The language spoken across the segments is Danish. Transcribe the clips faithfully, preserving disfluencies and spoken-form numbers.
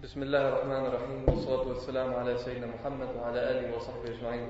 بسم الله الرحمن الرحيم والصلاة والسلام على سيدنا محمد وعلى آله وصحبه أجمعين.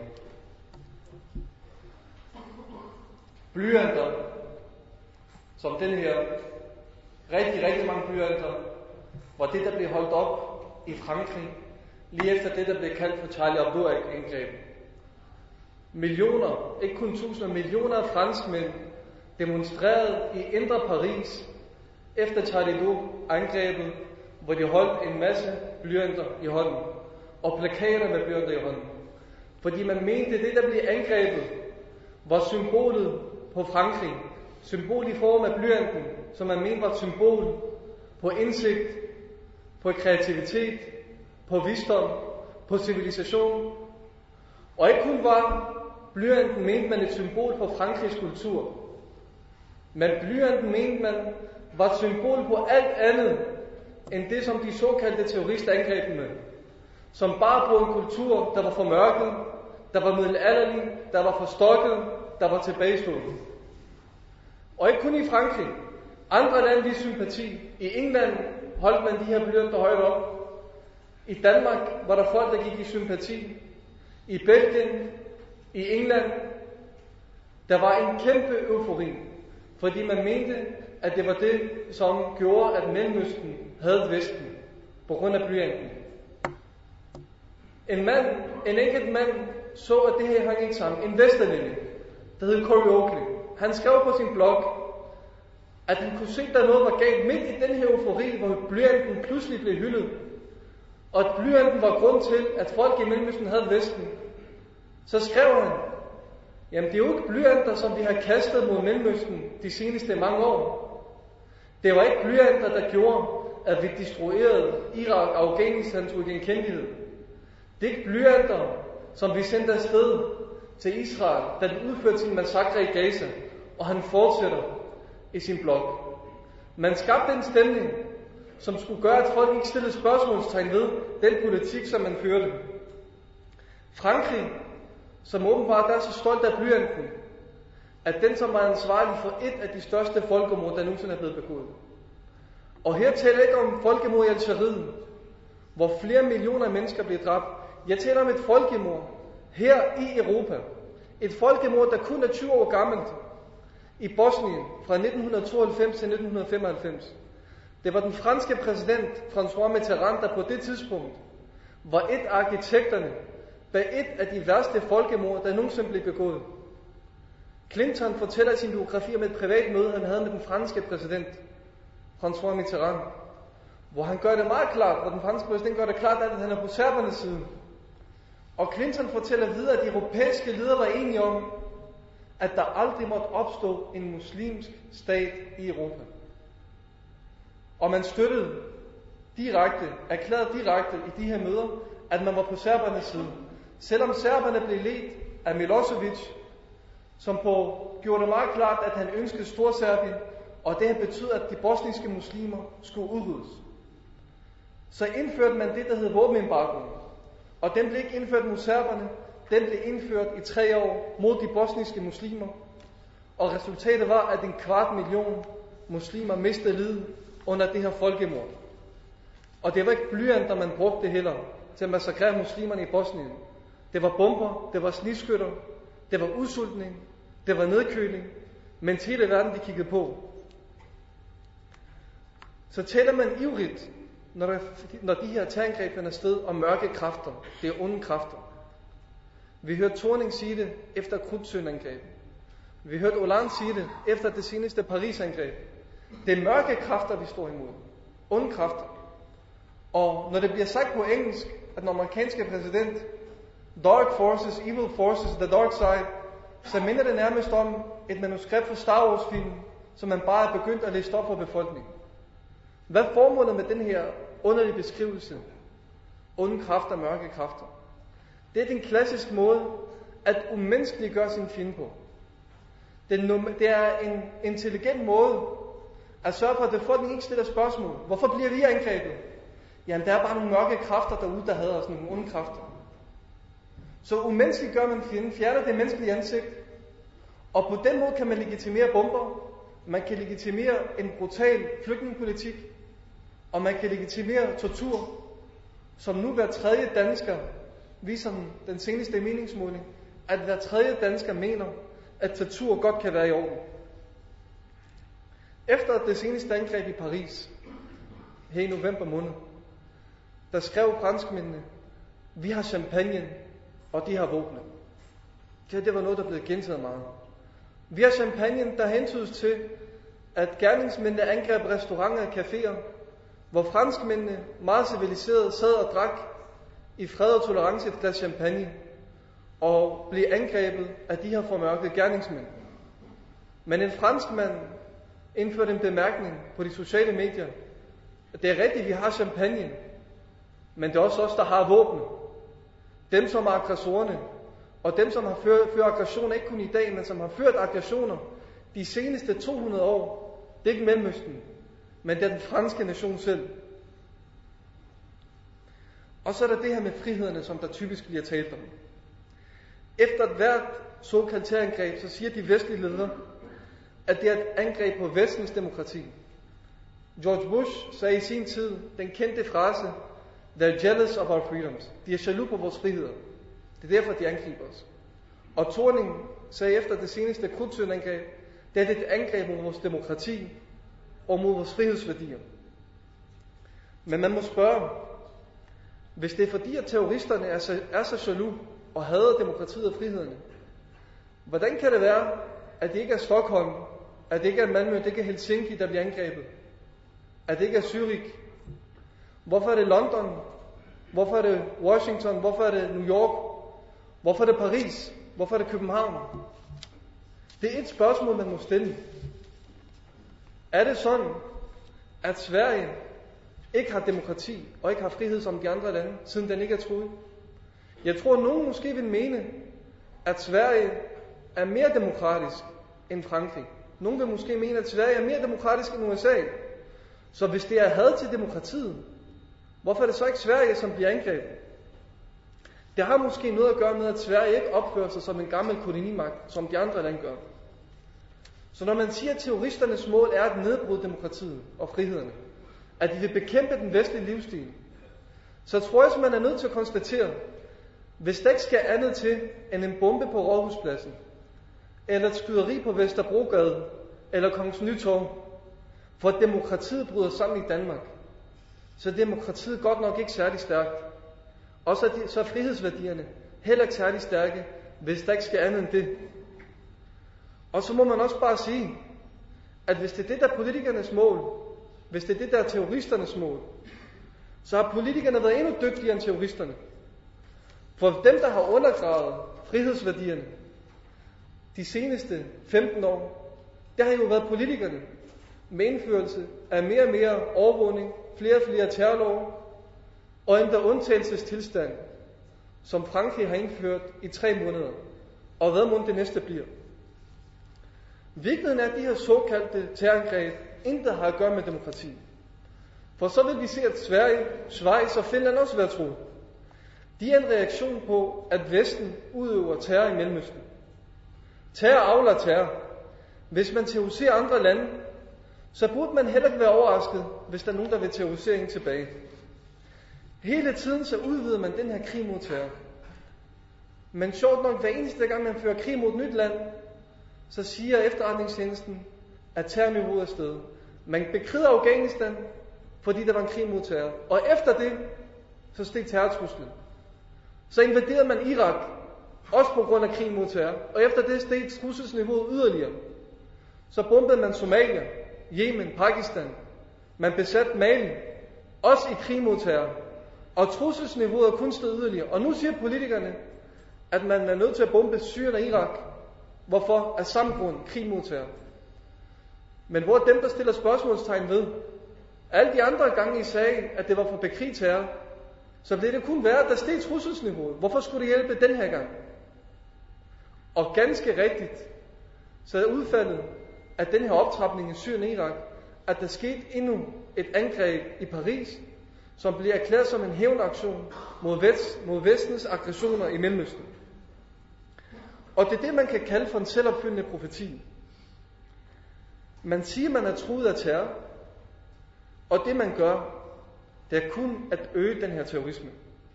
Blyanter, som den her, rigtig, rigtig mange blyanter, var det, der blev holdt op i Frankrig, lige efter det, der blev kaldt for Charlie Hebdo-angrebet. Millioner, ikke kun tusinder, millioner af franskmænd demonstrerede i indre Paris efter Charlie Hebdo-angrebet, hvor de holdt en masse blyanter i hånden, og plakater med blyanter i hånden. Fordi man mente, det, der blev angrebet, var symbolet på Frankrig. Symbol i form af blyanten, som man mente var et symbol på indsigt, på kreativitet, på visdom, på civilisation. Og ikke kun var blyanten, mente man, et symbol på Frankrigs kultur. Men blyanten, mente man, var et symbol på alt andet, end det, som de såkaldte terrorister angreb med. Som bare på en kultur, der var for mørket, der var middelalderlig, der var forstokket, der var tilbagestående. Og ikke kun i Frankrig. Andre lande viste sympati. I England holdt man de her blyanter højt op. I Danmark var der folk, der gik i sympati. I Belgien, i England, der var en kæmpe eufori, fordi man mente, at det var det, som gjorde, at Mellemøsten havde Vesten, på grund af blyanten. En mand, en enkelt mand, så, at det her hang ikke sammen. En vesterlænge, der hed Cory Oakley. Han skrev på sin blog, at han kunne se, at der noget var galt midt i den her eufori, hvor blyanten pludselig blev hyldet. Og at blyanten var grund til, at folk i Mellemøsten havde Vesten. Så skrev han, jamen det er jo ikke blyanter, som vi har kastet mod Mellemøsten de seneste mange år. Det var ikke blyanter, der gjorde, at vi destruerede Irak og Afghanistans uigenkendelighed. Det er ikke blyanter, som vi sendte afsted til Israel, da de udførte sin massakre i Gaza. Og han fortsætter i sin blog. Man skabte en stemning, som skulle gøre, at folk ikke stillede spørgsmålstegn ved den politik, som man førte. Frankrig, som åbenbart er så stolt af blyanten, at den, som var ansvarlig for et af de største folkemord, der nogensinde er blevet begået. Og her taler jeg ikke om folkemord i Algeriet, hvor flere millioner mennesker blev dræbt. Jeg taler om et folkemord her i Europa. Et folkemord, der kun er tyve år gammelt, i Bosnien fra nitten tooghalvfems til nitten femoghalvfems. Det var den franske præsident François Mitterrand, der på det tidspunkt var et af arkitekterne bag et af de værste folkemord, der nogensinde blev begået. Clinton fortæller i sin biografi om et privat møde, han havde med den franske præsident François Mitterrand, hvor han gør det meget klart, og den franske præsident gør det klart, at han er på serbernes side. Og Clinton fortæller videre, at de europæiske ledere var enige om, at der aldrig måtte opstå en muslimsk stat i Europa. Og man støttede direkte, erklærede direkte i de her møder, at man var på serbernes side. Selvom serberne blev ledt af Milosevic, som på, gjorde det meget klart, at han ønskede Storserbien, og det her betød, at de bosniske muslimer skulle udryddes. Så indførte man det, der hed våbenembargoen. Og den blev ikke indført mod serberne, den blev indført i tre år mod de bosniske muslimer. Og resultatet var, at en kvart million muslimer mistede livet under det her folkemord. Og det var ikke blyanter, man brugte heller til at massakrere muslimerne i Bosnien. Det var bomber, det var snigskytter, det var udsultning, det var nedkøling, mens hele verden de kiggede på. Så taler man ivrigt, når, der, når de her terrorangreb finder sted, om mørke kræfter, det er onde kræfter. Vi hørte Thorning sige det efter Krudtsøen-angrebet. Vi hørte Hollande sige det efter det seneste Paris-angreb. Det er mørke kræfter, vi står imod. Onde kræfter. Og når det bliver sagt på engelsk, at den amerikanske præsident, dark forces, evil forces, the dark side, så minder det nærmest om et manuskript for Star Wars-film, som man bare er begyndt at læse op for befolkningen. Hvad er formålet med den her underlige beskrivelse? Onde kræfter, mørke kræfter. Det er den klassiske måde at umenneskeliggøre sin fjende på. Det er en intelligent måde at sørge for, at befolkningen ikke stiller spørgsmål. Hvorfor bliver vi angrebet? Jamen, der er bare nogle mørke kræfter derude, der hader os, nogle onde kræfter. Så umenneskeliggør man fjenden, fjerner det menneskelige ansigt, og på den måde kan man legitimere bomber, man kan legitimere en brutal flygtningepolitik, og man kan legitimere tortur, som nu hver tredje dansker, viser den seneste meningsmåling, at hver tredje dansker mener, at tortur godt kan være i orden. Efter det seneste angreb i Paris, her i november måned, der skrev franskmændene, vi har champagne, og de har våbne. Det, det var noget, der blev gentaget meget. Vi har champagne, der hentydes til, at gerningsmændene angreb restauranter og caféer, hvor franskmændene meget civiliseret sad og drak i fred og tolerance et glas champagne, og blev angrebet af de her formørkede gerningsmænd. Men en franskmand indførte en bemærkning på de sociale medier, at det er rigtigt, vi har champagne, men det er også os, der har våben. Dem, som er aggressorerne, og dem, som har ført, ført aggressioner, ikke kun i dag, men som har ført aggressioner de seneste to hundrede år, det er ikke Mellemøsten, men det er den franske nation selv. Og så er der det her med frihederne, som der typisk bliver talt om. Efter et hvert såkaldt terrorangreb, så siger de vestlige ledere, at det er et angreb på vestens demokrati. George Bush sagde i sin tid den kendte frase, they're jealous of our freedoms. De er jaloux på vores friheder. Det er derfor, de angriber os. Og Thorning sagde efter det seneste krudtøndangreb, det er et angreb mod vores demokrati og mod vores frihedsværdier. Men man må spørge, hvis det er fordi, at terroristerne er så, er så jaloux og hader demokratiet og frihederne, hvordan kan det være, at det ikke er Stockholm, at det ikke er Malmø, at det ikke er Helsinki, der bliver angrebet? At det ikke er Zürich? Hvorfor er det London? Hvorfor er det Washington? Hvorfor er det New York? Hvorfor er det Paris? Hvorfor er det København? Det er et spørgsmål, man må stille. Er det sådan, at Sverige ikke har demokrati og ikke har frihed som de andre lande, siden den ikke er truet? Jeg tror, at nogen måske vil mene, at Sverige er mere demokratisk end Frankrig. Nogen vil måske mene, at Sverige er mere demokratisk end U S A. Så hvis det er had til demokratiet, hvorfor er det så ikke Sverige, som bliver angrebet? Det har måske noget at gøre med, at Sverige ikke opfører sig som en gammel kolonimagt, som de andre lande gør. Så når man siger, at terroristernes mål er at nedbryde demokratiet og frihederne, at de vil bekæmpe den vestlige livsstil, så tror jeg, at man er nødt til at konstatere, hvis der ikke skal andet til end en bombe på Rådhuspladsen, eller et skyderi på Vesterbrogade, eller Kongens Nytorv, for at demokratiet bryder sammen i Danmark, så er demokratiet godt nok ikke særlig stærkt. Og så er, de, så er frihedsværdierne heller ikke særlig stærke, hvis der ikke skal andet end det. Og så må man også bare sige, at hvis det er det, der er politikernes mål, hvis det er det, der er terroristernes mål, så har politikerne været endnu dygtigere end terroristerne. For dem, der har undergravet frihedsværdierne de seneste femten år, det har jo været politikerne med indførelse af mere og mere overvågning, flere og flere terrorlove, og endda undtagelsestilstand, som Frankrig har indført i tre måneder, og hvad må det næste bliver. Vigtigheden er, at de her såkaldte terrorangreb intet har at gøre med demokrati. For så vil vi se, at Sverige, Schweiz og Finland også vil være truet. De er en reaktion på, at Vesten udøver terror i Mellemøsten. Terror avler terror. Hvis man terroriserer andre lande, så burde man heller ikke være overrasket, hvis der er nogen, der vil terrorisere en tilbage. Hele tiden så udvider man den her krig mod terror. Men sjovt nok, hver eneste gang man fører krig mod et nyt land, så siger efterretningstjenesten, at terrorniveauet er steget. Man bekriger Afghanistan, fordi der var en krig mod terror. Og efter det, så steg terrortruslen. Så invaderede man Irak, også på grund af krig mod terror. Og efter det steg trusselsniveauet yderligere. Så bombede man Somalia, Yemen, Pakistan. Man besatte Mali, også i krig mod terror. Og trusselsniveauet er kun steget yderligere. Og nu siger politikerne, at man er nødt til at bombe Syrien og Irak. Hvorfor? Af samme grund, krig mod terror. Men hvor er dem, der stiller spørgsmålstegn ved? Alle de andre gange I sagde, at det var for at bekrige terror, så blev det kun værre, at der steg trusselsniveauet. Hvorfor skulle det hjælpe den her gang? Og ganske rigtigt, så er udfaldet af den her optrapning i Syrien og Irak, at der skete endnu et angreb i Paris, som bliver erklæret som en hævnaktion mod, vest, mod vestens aggressioner i Mellemøsten. Og det er det, man kan kalde for en selvopfyldende profeti. Man siger, man er truet af terror, og det man gør, Det er kun at øge den her terrorisme.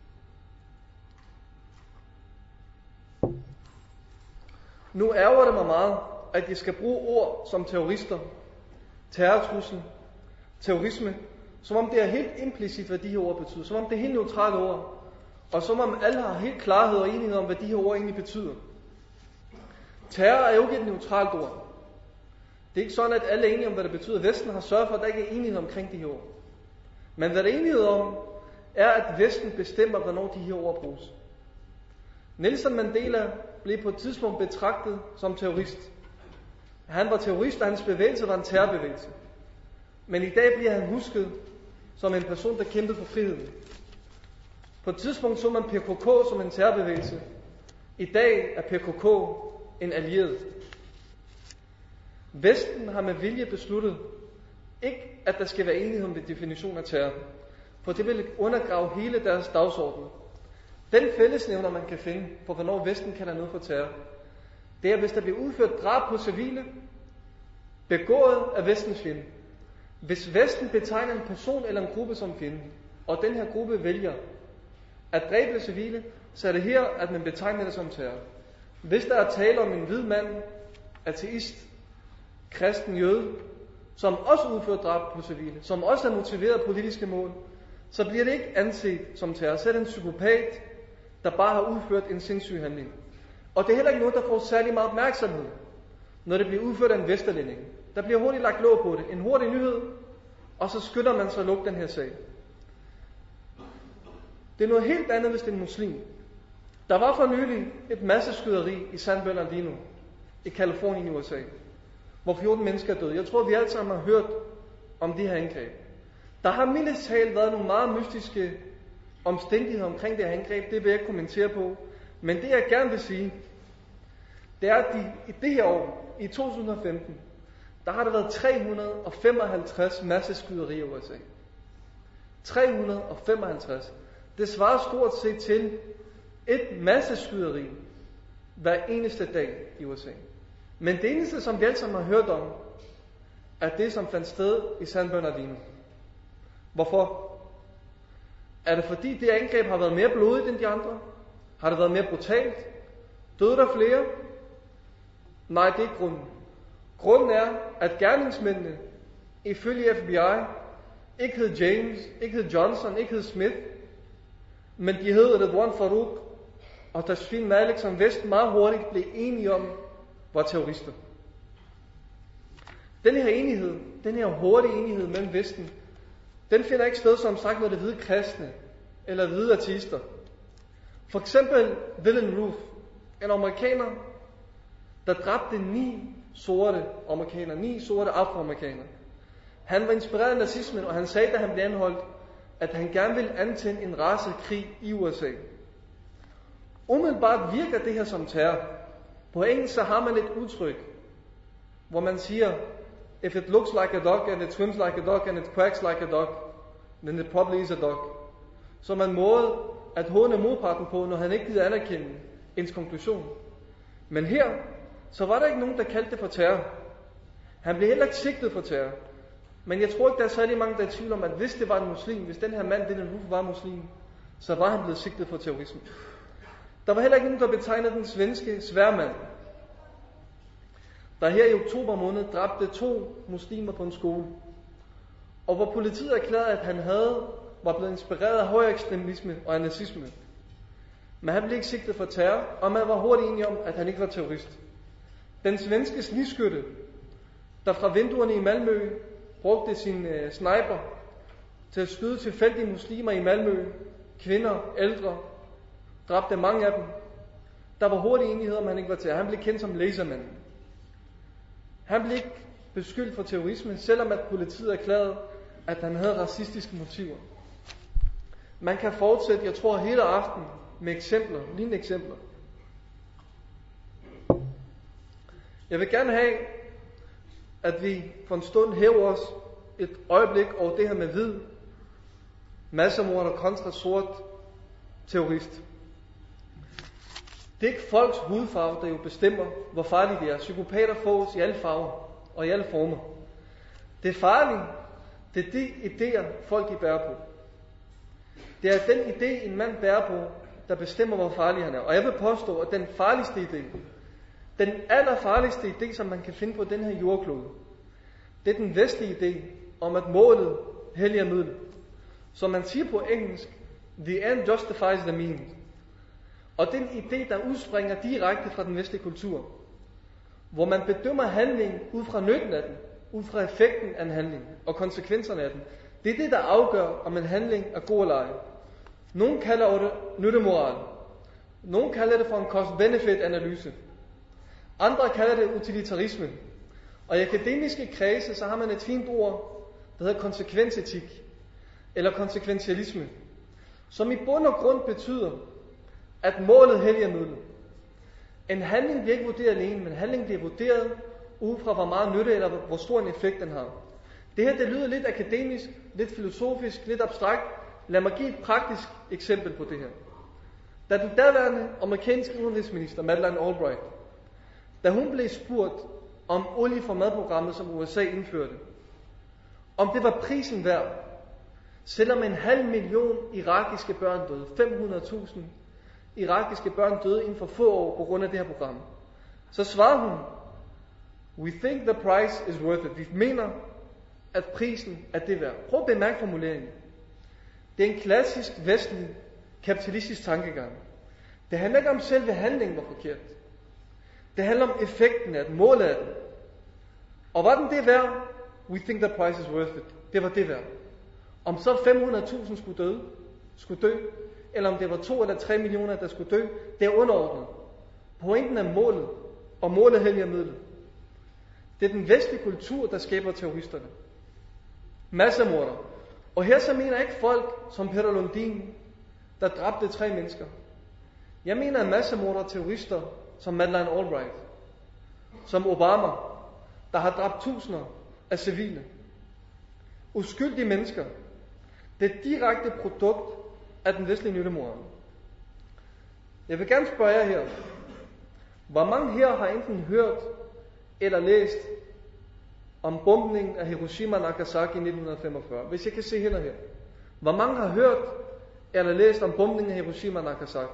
Nu ærger det mig meget, at de skal bruge ord som terrorister, terrortrussel, terrorisme, som om det er helt implicit, hvad de her ord betyder. Som om det er helt neutrale ord. Og som om alle har helt klarhed og enighed om, hvad de her ord egentlig betyder. Terror er jo ikke et neutralt ord. Det er ikke sådan, at alle er enige om, hvad det betyder. Vesten har sørget for, at der ikke er enighed omkring de her ord. Men hvad der er enighed om, er, at Vesten bestemmer, hvornår de her ord bruges. Nelson Mandela blev på et tidspunkt betragtet som terrorist. Han var terrorist, og hans bevægelse var en terrorbevægelse. Men i dag bliver han husket som en person, der kæmpede for friheden. På et tidspunkt så man P K K som en terrorbevægelse. I dag er P K K en allieret. Vesten har med vilje besluttet, ikke at der skal være enighed om definition af terror, for det vil undergrave hele deres dagsorden. Den fællesnævner, man kan finde på, hvornår Vesten kalder noget for terror, det er, hvis der bliver udført drab på civile, begået af Vestens fjende. Hvis Vesten betegner en person eller en gruppe som fjende, og den her gruppe vælger at dræbe civile, så er det her, at man betegner det som terror. Hvis der er tale om en hvid mand, ateist, kristen jøde, som også udfører drab på civile, som også er motiveret af politiske mål, så bliver det ikke anset som terror. Så er det en psykopat, der bare har udført en sindssyg handling. Og det er heller ikke noget, der får særlig meget opmærksomhed, når det bliver udført af en vesterlænding. Der bliver hurtigt lagt låg på det. En hurtig nyhed, og så skynder man sig at lukke den her sag. Det er noget helt andet, hvis det er en muslim. Der var for nylig et masseskyderi i San Bernardino i Californien i U S A, hvor fjorten mennesker er døde. Jeg tror, vi alle sammen har hørt om de her angreb. Der har mildest talt været nogle meget mystiske omstændigheder omkring det her angreb. Det vil jeg ikke kommentere på. Men det jeg gerne vil sige, det er, at de, i det her år, i to tusind og femten, der har der været tre hundrede og femoghalvtreds masseskyderier i U S A. tre hundrede og femoghalvtreds. Det svarer stort set til et masseskyderi hver eneste dag i U S A. Men det eneste, som vi alle sammen har hørt om, er det, som fandt sted i San Bernardino. Hvorfor? Er det fordi, det angreb har været mere blodigt end de andre? Har det været mere brutalt? Døde der flere? Nej, det er ikke grunden. Grunden er, at gerningsmændene, ifølge F B I, ikke hed James, ikke hed Johnson, ikke hed Smith, men de hed Redwan Farouk og Tashfin Malik, som Vesten meget hurtigt blev enige om, var terrorister. Den her enighed, den her hurtige enighed mellem Vesten, den finder ikke sted som sagt med det hvide kristne eller hvide ateister. For eksempel Dylann Roof, en amerikaner, der dræbte ni sorte amerikanere, ni sorte afroamerikanere. Han var inspireret af nazismen, og han sagde, da han blev anholdt, at han gerne ville antænde en racekrig i U S A. Umiddelbart virker det her som terror. På engelsk så har man et udtryk, hvor man siger, if it looks like a dog, and it swims like a dog, and it quacks like a dog, then it probably is a dog. Som en måde at håne modparten på, når han ikke gider anerkende ens konklusion. Men her, så var der ikke nogen, der kaldte det for terror. Han blev heller ikke sigtet for terror. Men jeg tror ikke, der er særlig mange, der er i tvivl om, at hvis det var en muslim, hvis den her mand, den Roof, var muslim, så var han blevet sigtet for terrorisme. Der var heller ikke nogen, der betegnede den svenske sværmand, der her i oktober måned dræbte to muslimer på en skole. Og hvor politiet erklærede, at han havde, var blevet inspireret af højere ekstremisme og af nazisme. Men han blev ikke sigtet for terror, og man var hurtigt enige om, at han ikke var terrorist. Den svenske snigskytte, der fra vinduerne i Malmø brugte sin øh, sniper til at skyde tilfældige muslimer i Malmø, kvinder, ældre, dræbte mange af dem. Der var hurtig enighed om, at han ikke var terror. Han blev kendt som lasermanden. Han blev ikke beskyldt for terrorisme, selvom at politiet erklærede, at han havde racistiske motiver. Man kan fortsætte, jeg tror, hele aften med eksempler, lignende eksempler. Jeg vil gerne have, at vi for en stund hæver os et øjeblik over det her med hvid massemorder kontra sort terrorist. Det er ikke folks hudfarve, der jo bestemmer, hvor farlige de er. Psykopater fås i alle farver og i alle former. Det er farligt, det er de idéer, folk de bærer på. Det er den idé, en mand bærer på, der bestemmer, hvor farlig han er. Og jeg vil påstå, at den farligste idé, den allerfarligste idé, som man kan finde på den her jordklode, det er den vestlige idé om, at målet helliger midlet. Som man siger på engelsk, the end justifies the means. Og den idé, der udspringer direkte fra den vestlige kultur, hvor man bedømmer handlingen ud fra nytten af den, ud fra effekten af en handling og konsekvenserne af den. Det er det, der afgør, om en handling er god eller ej. Nogle kalder det nyttemoral. Nogle kalder det for en cost-benefit-analyse. Andre kalder det utilitarisme. Og i akademiske kredse, så har man et fint ord, der hedder konsekvensetik, eller konsekventialisme, som i bund og grund betyder, at målet helliger midlet. En handling bliver ikke vurderet alene, men handling bliver vurderet ud fra, hvor meget nytte eller hvor stor en effekt den har. Det her, det lyder lidt akademisk, lidt filosofisk, lidt abstrakt. Lad mig give et praktisk eksempel på det her. Da den daværende amerikanske udenrigsminister, Madeleine Albright, da hun blev spurgt om olie for madprogrammet, som U S A indførte, om det var prisen værd, selvom en halv million irakiske børn døde, fem hundrede tusind irakiske børn døde inden for få år på grund af det her program, så svarede hun, we think the price is worth it. Vi mener, at prisen er det værd. Prøv at bemærke formuleringen. Det er en klassisk vestlig kapitalistisk tankegang. Det handler ikke om selve handlingen var forkert. Det handler om effekten af den, målet af den. Og var den det værd? We think the price is worth it. Det var det værd. Om så fem hundrede tusind skulle dø, skulle dø, eller om det var to eller tre millioner, der skulle dø, det er underordnet. Pointen er målet, og målet helliger midlet. Det er den vestlige kultur, der skaber terroristerne. Massemorder. Og her så mener jeg ikke folk som Peter Lundin, der dræbte tre mennesker. Jeg mener massemorder og terrorister som Madeleine Albright, som Obama, der har dræbt tusinder af civile. Uskyldige mennesker. Det er et direkte produkt af den vestlige nyttemoral. Jeg vil gerne spørge jer her. Hvor mange her har enten hørt eller læst om bombningen af Hiroshima og Nagasaki i nitten femogfyrre? Hvis jeg kan se hænder her. Hvor mange har hørt eller læst om bombningen af Hiroshima og Nagasaki?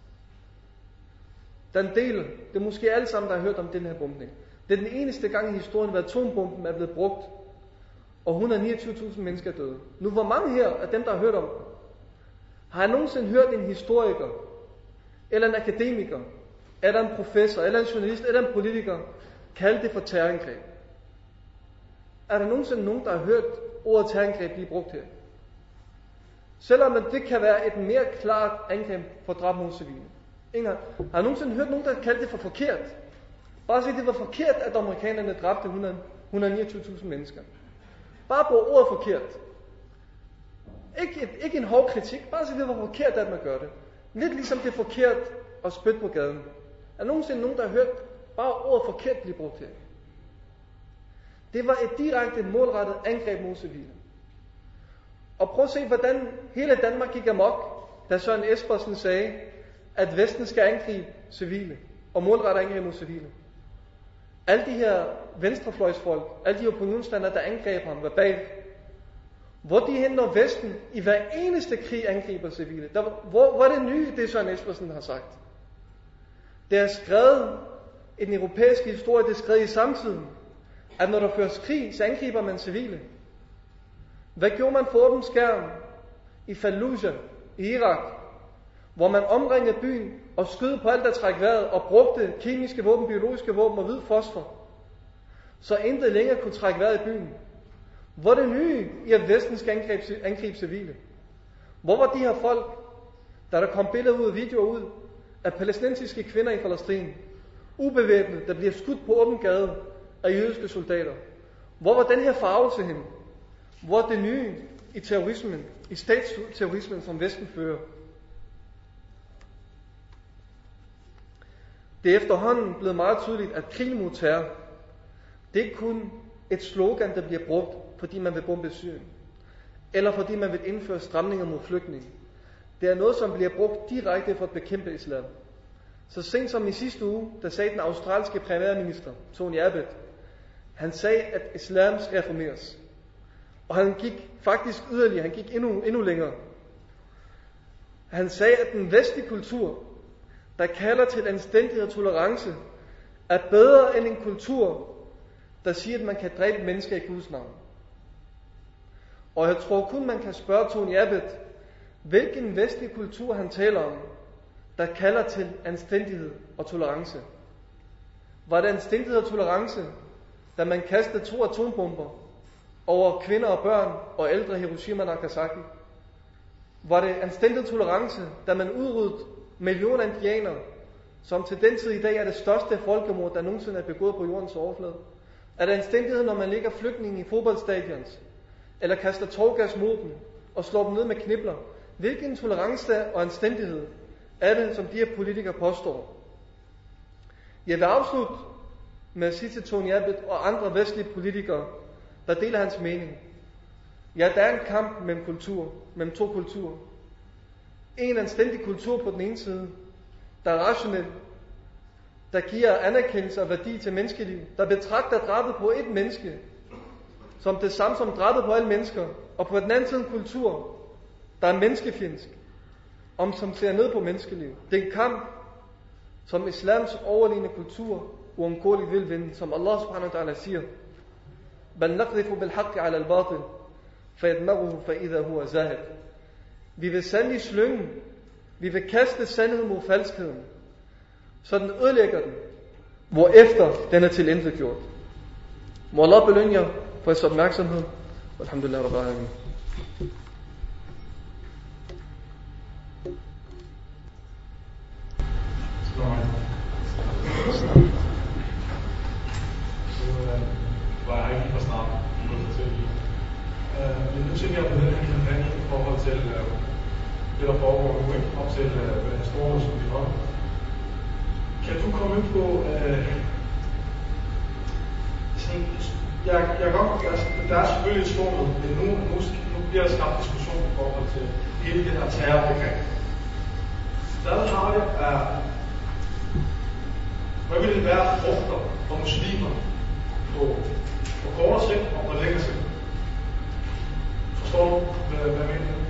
Den del, det er måske alle sammen, der har hørt om den her bombning. Det er den eneste gang i historien, hvor atombomben er blevet brugt, og et hundrede og niogtyve tusind mennesker er døde. Nu, hvor mange her af dem, der har hørt om det? Har jeg nogensinde hørt en historiker, eller en akademiker, eller en professor, eller en journalist, eller en politiker, kalde det for terrorangreb? Er der nogensinde nogen, der har hørt ordet terrorangreb blive brugt her? Selvom det kan være et mere klart angreb for drab mod civile. Ingen har jeg nogensinde hørt nogen, der kaldte det for forkert? Bare sige, det var forkert, at amerikanerne dræbte et hundrede og niogtyve tusind mennesker. Bare bruge ordet forkert. Ikke, et, ikke en hård kritik, bare sige, det var forkert, at man gør det. Lidt ligesom det er forkert at spytte på gaden. Er der nogensinde nogen, der har hørt bare ordet forkert blive brugt her? Det var et direkte målrettet angreb mod civile. Og prøv at se, hvordan hele Danmark gik amok, da Søren Espersen sagde, at Vesten skal angribe civile, og målrettet angreb mod civile. Alle de her venstrefløjsfolk, alle de opinionsstandere, der angreb ham verbalt, hvor de hen, når Vesten i hver eneste krig angriber civile. Der, hvor, hvor er det nye, det Søren Espersen har sagt? Det er skrevet i den europæiske historie, det er skrevet i samtiden, at når der føres krig, så angriber man civile. Hvad gjorde man for åben skærm i Fallujah i Irak, hvor man omringede byen og skød på alt, der træk vejret, og brugte kemiske våben, biologiske våben og hvid fosfor, så intet længere kunne trække vejret i byen? Hvor er det nye i, at Vesten skal angribe, angribe civile? Hvor var de her folk, da der kom billeder ud og videoer ud af palæstinensiske kvinder i Palæstina, ubevæbnet, der bliver skudt på åben gade af jødiske soldater? Hvor var den her farvelse hen? Hvor er det nye i terrorismen, i statsterrorismen, som Vesten fører? Det er efterhånden blevet meget tydeligt, at krig mod terror, det er ikke kun et slogan, der bliver brugt, fordi man vil bombe Syrien, eller fordi man vil indføre stramninger mod flygtninge. Det er noget, som bliver brugt direkte for at bekæmpe islam. Så sent som i sidste uge, der sagde den australske premierminister, Tony Abbott, han sagde, at islam skal reformeres. Og han gik faktisk yderligere, han gik endnu, endnu længere. Han sagde, at den vestlige kultur, der kalder til anstændighed og tolerance, er bedre end en kultur, der siger, at man kan dræbe mennesker i Guds navn. Og jeg tror kun, man kan spørge Tony Abbott, hvilken vestlig kultur han taler om, der kalder til anstændighed og tolerance. Var det anstændighed og tolerance, da man kastede to atombomber over kvinder og børn og ældre i Hiroshima og Nagasaki? Var det anstændighed og tolerance, da man udryddede millioner indianere, som til den tid i dag er det største folkemord, der nogensinde er begået på jordens overflade? Er det anstændighed, når man ligger flygtninge i fodboldstadions, eller kaster tårgas mod dem og slår dem ned med knibler? Hvilken tolerance og anstændighed er det, som de her politikere påstår? Jeg vil afslutte med at sige til Tony Abbott og andre vestlige politikere, der deler hans mening. Ja, der er en kamp mellem kultur, mellem to kulturer. En anstændig kultur på den ene side, der er rationel, der giver anerkendelse og værdi til menneskeliv, der betragter drabet på et menneske som det samme som drabet på alle mennesker, og på den anden side en kultur, der er menneskefjendsk, om som ser ned på menneskeliv. Det er en kamp, som islams overliggende kultur uundgåeligt vil vinde, som Allah subhanahu wa ta'ala siger: بَلْ نَقْذِفُ بِالْحَقِّ عَلَى الْبَاطِلِ فَيَدْمَغُهُ فَإِذَا هُوَ زَاهِقٌ. Vi vil sandelig slynge, vi vil kaste sandheden mod falskheden, så den ødelægger den, hvorefter den er tilintetgjort. Må Allah belønne jer for jeres opmærksomhed. Alhamdulillah rabbil alamin. Var jeg ikke fra starten, men nu tænker jeg på den her kampagne i forhold til øh, det, der foregår nu, ikke? Op til øh, den store, som vi har. Kan du komme ind på, øh, sådan, jeg, jeg godt, der, der er selvfølgelig et stort, men nu, nu, nu bliver der skabt diskussion i forhold til hele det her terrorbegreb. Hvad har det af, hvad vil det være frugter for muslimer på, på kortere sigt og på længere sigt? Forstår du, hvad, hvad jeg mener?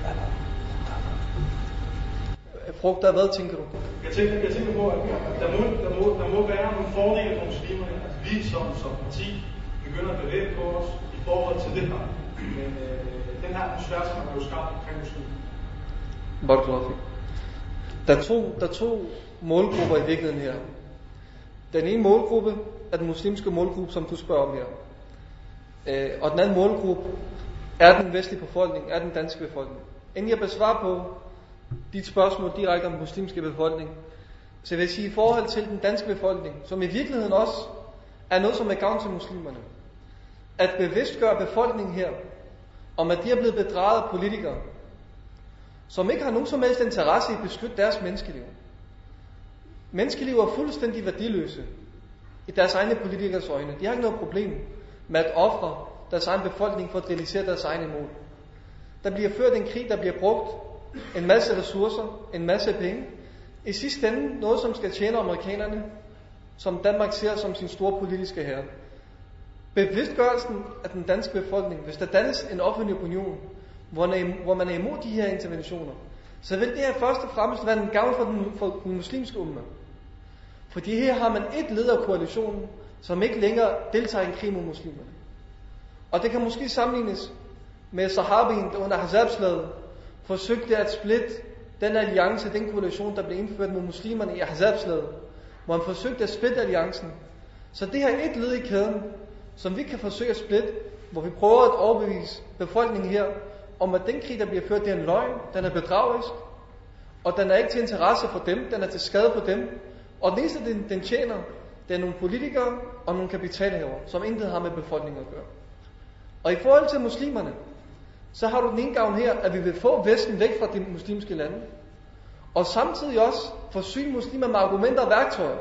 Frugter af hvad, tænker du? Jeg tænker, jeg tænker på, at der må, der, må, der må være nogle fordele for muslimerne, at vi som, som parti begynder at bevæge på os i forhold til det her. Men øh, den her atmosfære, som er jo skabt omkring muslimer. Barakallahu. Der er to, der er to målgrupper i virkeligheden her. Den ene målgruppe er den muslimske målgruppe, som du spørger om her. Øh, og den anden målgruppe er den vestlige befolkning, er den danske befolkning. Inden jeg besvarer på dit spørgsmål direkte om den muslimske befolkning, så vil jeg sige i forhold til den danske befolkning, som i virkeligheden også er noget, som er gavn til muslimerne. At bevidstgøre befolkningen her, om at de er blevet bedraget af politikere, som ikke har nogen som helst interesse i at beskytte deres menneskeliv. Menneskeliv er fuldstændig værdiløse i deres egne politikers øjne. De har ikke noget problem med at ofre deres egen befolkning for at realisere deres egne mål. Der bliver ført en krig, der bliver brugt en masse ressourcer, en masse penge. I sidste ende noget, som skal tjene amerikanerne, som Danmark ser som sin store politiske herre. Bevidstgørelsen af den danske befolkning, hvis der dannes en offentlig opinion, hvor man er imod de her interventioner, så vil det her først og fremmest være en gavn for den, for den muslimske umma. Fordi her har man et led af koalitionen, som ikke længere deltager i en krig mod muslimerne. Og det kan måske sammenlignes med sahabien, der under Ahzab-slaget forsøgte at splitte den alliance, den koalition, der blev indført mod muslimerne i Ahzab-slaget, hvor han forsøgte at splitte alliancen. Så det her er et led i kæden, som vi kan forsøge at splitte, hvor vi prøver at overbevise befolkningen her, om at den krig, der bliver ført, det er en løgn, den er bedragerisk, og den er ikke til interesse for dem, den er til skade for dem. Og det eneste, den, den tjener, det er nogle politikere og nogle kapitalhaver, som intet har med befolkningen at gøre. Og i forhold til muslimerne, så har du den ene gavn her, at vi vil få Vesten væk fra de muslimske lande, og samtidig også forsyne muslimer med argumenter og værktøjer.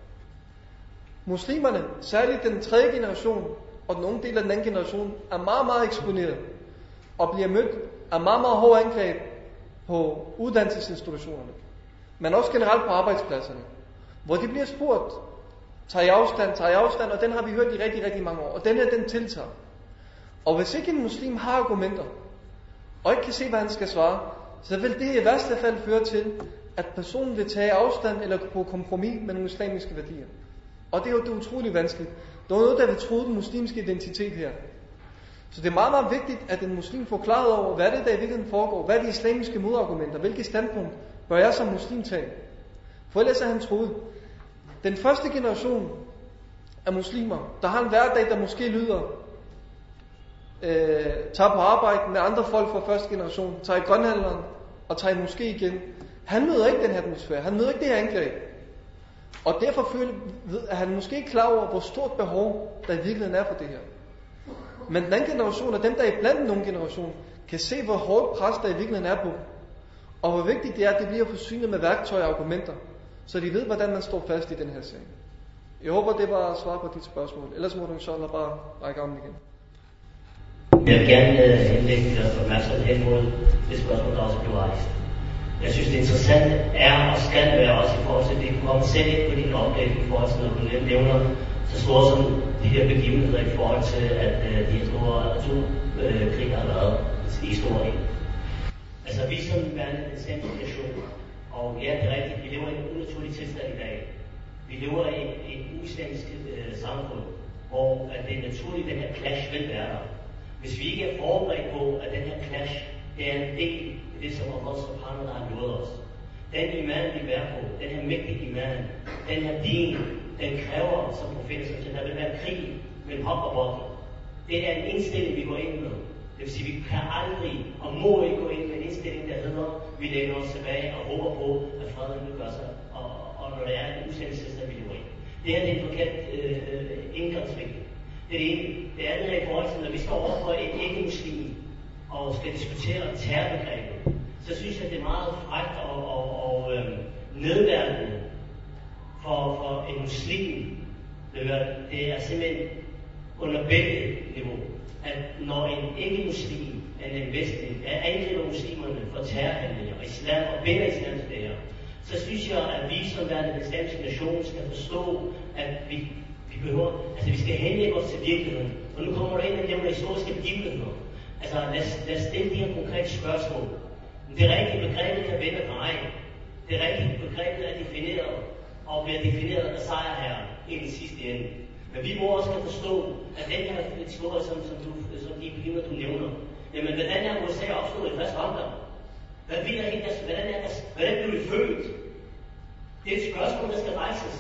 Muslimerne, særligt den tredje generation og den unge del af den anden generation, er meget, meget eksponeret og bliver mødt af meget, meget hårde angreb på uddannelsesinstitutionerne, men også generelt på arbejdspladserne, hvor de bliver spurgt, tager I afstand, tager I afstand, og den har vi hørt i rigtig, rigtig mange år, og den her, den tiltager. Og hvis ikke en muslim har argumenter, og ikke kan se, hvad han skal svare, så vil det i værste fald føre til, at personen vil tage afstand eller på kompromis med nogle islamiske værdier. Og det er jo det utroligt vanskeligt. Det var noget, der vil tro den muslimske identitet her. Så det er meget, meget vigtigt, at en muslim får klarhed over, hvad det der i virkeligheden foregår. Hvad er de islamiske modargumenter? Hvilke standpunkt bør jeg som muslim tage? For ellers er han troet. Den første generation af muslimer, der har en hverdag, der måske lyder, øh, tager på arbejde med andre folk fra første generation, tager i grønhandleren og tager i måske igen. Han møder ikke den her atmosfære. Han møder ikke det her angreb. Og derfor føler, er han måske ikke klar over, hvor stort behov der i virkeligheden er for det her. Men den anden generation, og dem der er blandt nogle generation, kan se, hvor hårdt pres der i virkeligheden er på. Og hvor vigtigt det er, at det bliver forsynet med værktøjer og argumenter, så de ved, hvordan man står fast i den her sag. Jeg håber, det var svar på dit spørgsmål. Ellers må du inshallah bare række om igen. Jeg vil gerne henlægge deres opmærksomhed mod det spørgsmål, der også blev rejst. Jeg synes, det interessante er og skal være også i forhold til, at det kommer selv ind på din opgave i forhold til, når du nævner så store som de her begivenheder i forhold til, at øh, de her store atomkrig har været i historien. Altså, vi som værende den samme situation, og ja, det er rigtigt, vi lever i en unaturlig tilstand i dag. Vi lever i et, et uislamisk øh, samfund, hvor at det er naturligt, at den her clash vil være der. Hvis vi ikke er forberedt på, at den her clash det er en del af det, som Allah subhanahu wa ta'ala har gjort os. Den iman, vi bærer på, den her mægtige iman, den her din, den kræver, som profeten siger, at der vil være krig mellem hop og botte. Det er en indstilling, vi går ind med. Det vil sige, at vi kan aldrig og må ikke gå ind med en indstilling, der hedder, vi lægger os tilbage og håber på, at freden vil gøre sig, og, og når det er en udsendelsesstand, vi lever i. Det her det er en forkert øh, indgangsvinkel. Det er det ene. Det andet er i forhold til, når vi står over for en ikke-muslim, og skal diskutere terrorbegrebet, så synes jeg, det er meget frækt og, og, og øh, nedværdigende for, for en muslim. Det er simpelthen under begge niveau, at når en ikke-muslim eller en vestlig angriber muslimerne for terrorhandlinger og islam og binder islams lærer, så synes jeg, at vi som værende den islamiske nation skal forstå, at vi, vi behøver, altså vi skal henlægge os til virkeligheden. Og nu kommer der ind og nævner historiske begivenheder. Altså, lad os, lad os stille de her konkrete spørgsmål. Det rigtige begrebet kan vende og dreje. Det rigtige begrebet er defineret, og bliver defineret af sejrherren i den sidste ende. Men vi må også kan forstå, at den her historie, som, som, du, som de begivenheder, du nævner, jamen, hvordan er U S A opstået i første omgang? Hvad vil der helt, hvordan, er der, hvordan blev det født? Det er et spørgsmål, der skal rejses.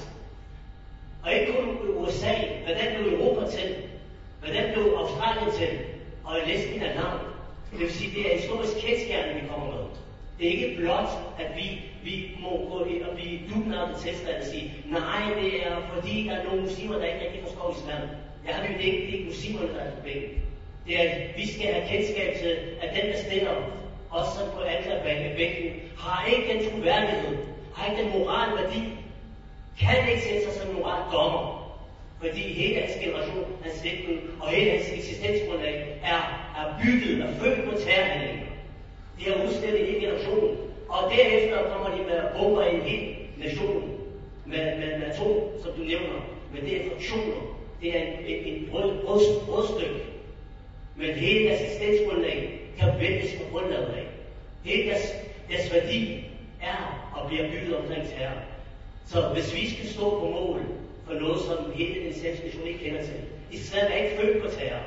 Og ikke kun U S A, hvordan blev Europa til? Hvordan blev Australien til? Og i listen af navn. Det vil sige, det er historisk kendskærning, vi kommer med. Det er ikke blot, at vi, vi må gå ind og blive dubnede tilstand og sige, nej, det er fordi, der er nogle muslimer, der ikke rigtig forstår islam. Jeg har det ikke, det er ikke muslimerne, der er problemet. Det er, at vi skal have kendskab til, at den, der stiller os som på anklagebænken, har ikke den troværdighed, har ikke den morale værdi, kan ikke sætte sig som en moral dommer. Fordi hele hans generation, hans slægten og hele hans eksistensgrundlag er, er bygget og født på terrorhandlinger. De har udstillet en hel generation, og derefter kommer de med bomber i en hel nation med, med, med atom, som du nævner. Men det er fraktioner. Det er en, en, en brød, brød, brødstykke. Men hele deres eksistensgrundlag kan vendes på grundlaget af. Hele deres, deres værdi er og bliver bygget omkring terror. Så hvis vi skal stå på mål for noget, som hele den islamiske nation ikke kender til. Islam er ikke født på terror.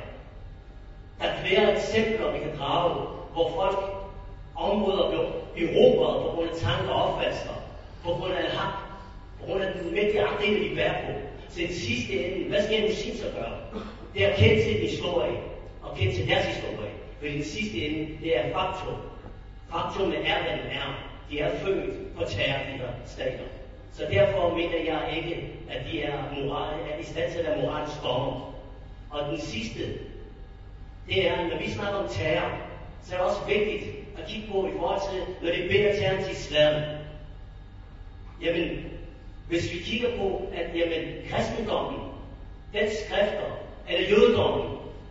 Der er flere eksempler, vi kan drage, hvor folk områder blev erobret på grund af tanker og opfattelser, på grund af hak, på grund af den mægtige aktivitet, vi bærer på. Så i det sidste ende, hvad skal en muslim så gøre? Det er at kende til den historie, og kende til deres historie. For i det sidste ende, det er faktum. Faktumet er, hvad den er. De er født på terror, de her stater. Så derfor mener jeg ikke, at de er, moral, er i stand til at være moralsk dommer. Og den sidste, det er, når vi snakker om terror, så er det også vigtigt at kigge på i forhold til, når det binder terror til islam. Jamen, hvis vi kigger på, at jamen, kristendommen, dens skrifter, eller jødedommen,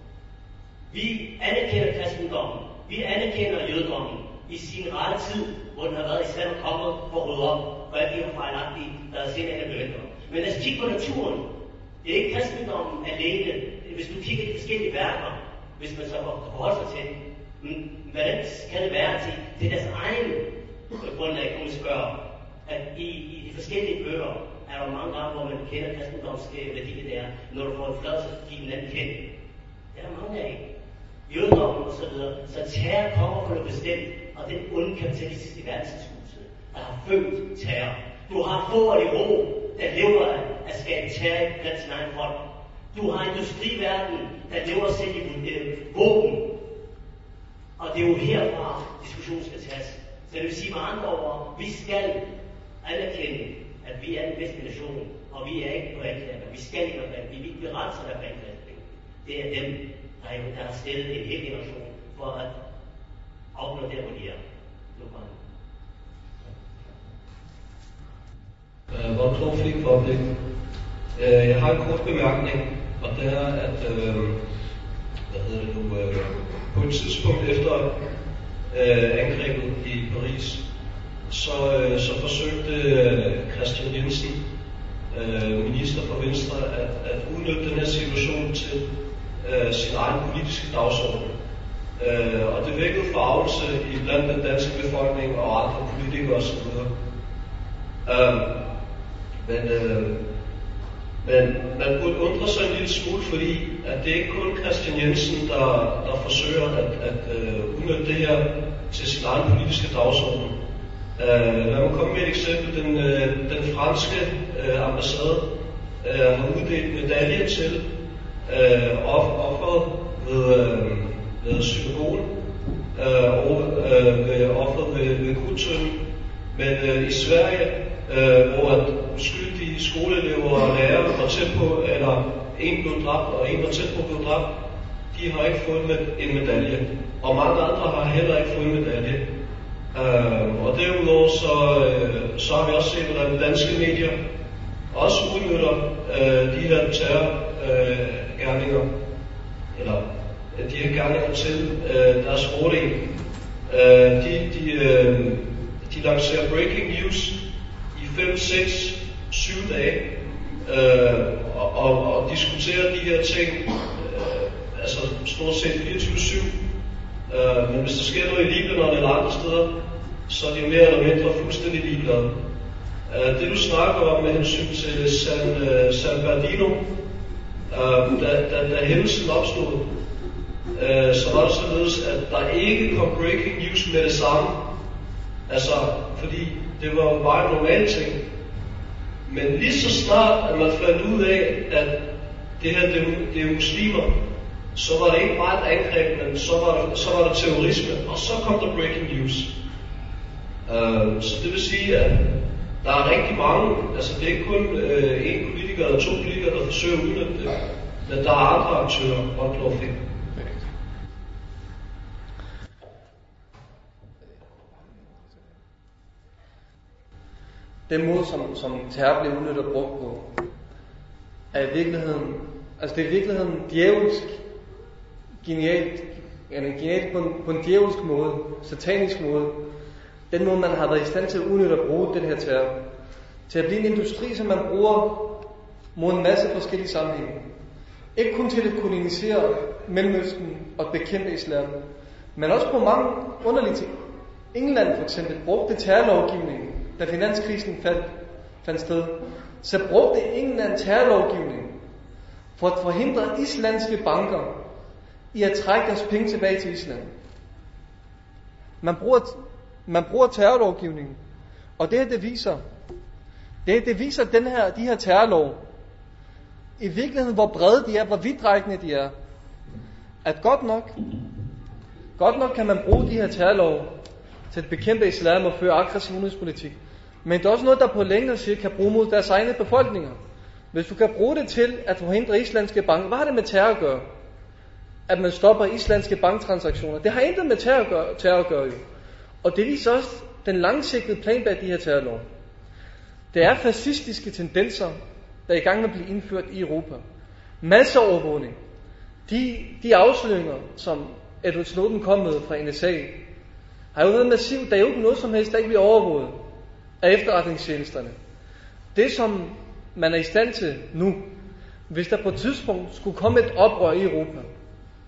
vi anerkender kristendommen, vi anerkender jødedommen i sin rette tid, hvor den har været islam kommet for at rydde op, og alle de her fejlagtige, der er senere her begynder. Men lad os kigge på naturen. Det er ikke kristendommen alene. Hvis du kigger på de forskellige værker, hvis man så kan forholde sig til det, Men hvordan kan det være til, til deres egen grundlag, kunne man spørge, at i, i de forskellige bøger er der mange gange, hvor man kender kristendomske værdier der, når du får en flad, så giver den anden kendt. Det er der mange af. Jødedommen og så videre. Så terror kommer fra noget bestemt, og den onde kapitalistiske verdensinskuse, der har født terror. Du har få i ro, der lever af at skabe terror blandt sin egen folk. Du har industriverden, der lever selv i øh, våben. Og det er jo herfra, diskussionen skal tages. Så det vil sige med andre ord, vi skal anerkende, at vi er den bedste nation, og vi er ikke på anklager. Vi skal ikke være vi er ikke berettet af anklager. Det er dem, der, er, der har stillet en hel generation for at opnå der, hvor de er. Uh, hvor klog fik for det. Uh, jeg har en kort bemærkning, og det er, at uh, hvad hedder det nu, uh, på et tidspunkt efter uh, angrebet i Paris, så, uh, så forsøgte uh, Kristian Jensen, uh, minister for Venstre, at, at udnytte den her situation til uh, sin egen politiske dagsorden. Uh, og det vækkede forargelse i blandt den danske befolkning og andre politikere osv. Uh, Men, øh, men man burde undre sig en lille smule, fordi at det er ikke kun Kristian Jensen, der, der forsøger at, at øh, udnytte det her til sin egen politiske dagsorden. Øh, lad mig komme med et eksempel. Den, øh, den franske øh, ambassade øh, har uddelt medaljer til øh, offeret ved, øh, ved synagogen øh, og øh, ved offeret ved, ved Krudtønden. Men øh, i Sverige, øh, hvor at uskyldige skoleelever og lærere var tæt på, eller en blev dræbt, og en var tæt på blev dræbt, de har ikke fået med en medalje. Og mange andre har heller ikke fået en medalje. Øh, og derudover så, øh, så har vi også set, hvordan danske medier også udnytter øh, de her terrorgerninger, øh, eller øh, de her gerninger til øh, deres fordel. Øh, de, de, øh, de lancerer breaking news i fem, seks, syv dage øh, og, og, og diskuterer de her ting øh, altså stort set fireogtyve syv. Øh, men hvis der sker noget i Libanon eller andre steder, så er de mere eller mindre fuldstændig ligeglade. Øh, det du snakker om med hensyn til San, uh, San Bernardino, øh, da, da, da hændelsen opstod, øh, så var det således, at der ikke kom breaking news med det samme. Altså, fordi det var jo bare en normal ting. Men lige så snart, at man fandt ud af, at det her, det, det er muslimer, så var det ikke bare et angreb, men så var, det, så var det terrorisme, og så kom der breaking news. Uh, så det vil sige, at der er rigtig mange, altså det er ikke kun uh, en politiker eller to politikere, der forsøger at udnytte det, men der er andre aktører, og klogfik. Den måde, som, som terror bliver udnyttet og brugt på, er i virkeligheden, altså det er i virkeligheden djævelsk, genialt, eller genialt på en, på en djævelsk måde, satanisk måde. Den måde, man har været i stand til at udnytte og bruge den her terror, til at blive en industri, som man bruger mod en masse forskellige sammenhænge. Ikke kun til at kolonisere Mellemøsten og bekæmpe islam, men også på mange underlige ting. England for eksempel brugte terrorlovgivningen, da finanskrisen fandt, fandt sted, så brugte England terrorlovgivningen for at forhindre islandske banker i at trække deres penge tilbage til Island. Man bruger, man bruger terrorlovgivningen, og det her det viser, det, det viser den her, de her terrorlov, i virkeligheden hvor brede de er, hvor vidtrækkende de er, at godt nok, godt nok kan man bruge de her terrorlov til at bekæmpe islam og føre aggressiv udenrigspolitik. Men det er også noget, der på længere sigt kan bruge mod deres egne befolkninger. Hvis du kan bruge det til at forhindre islandske banker, hvad har det med terror at gøre? At man stopper islandske banktransaktioner. Det har intet med terror at gøre, terror at gøre jo. Og det viser også den langsigtede plan bag de her terrorlov. Det er fascistiske tendenser, der er i gang med at blive indført i Europa. Masseovervågning. De, de afsløringer, som Edward Snowden kom med fra N S A, har jo været massivt. Der er jo ikke noget som helst, der ikke bliver overvåget af efterretningstjenesterne. Det som man er i stand til nu, hvis der på et tidspunkt skulle komme et oprør i Europa,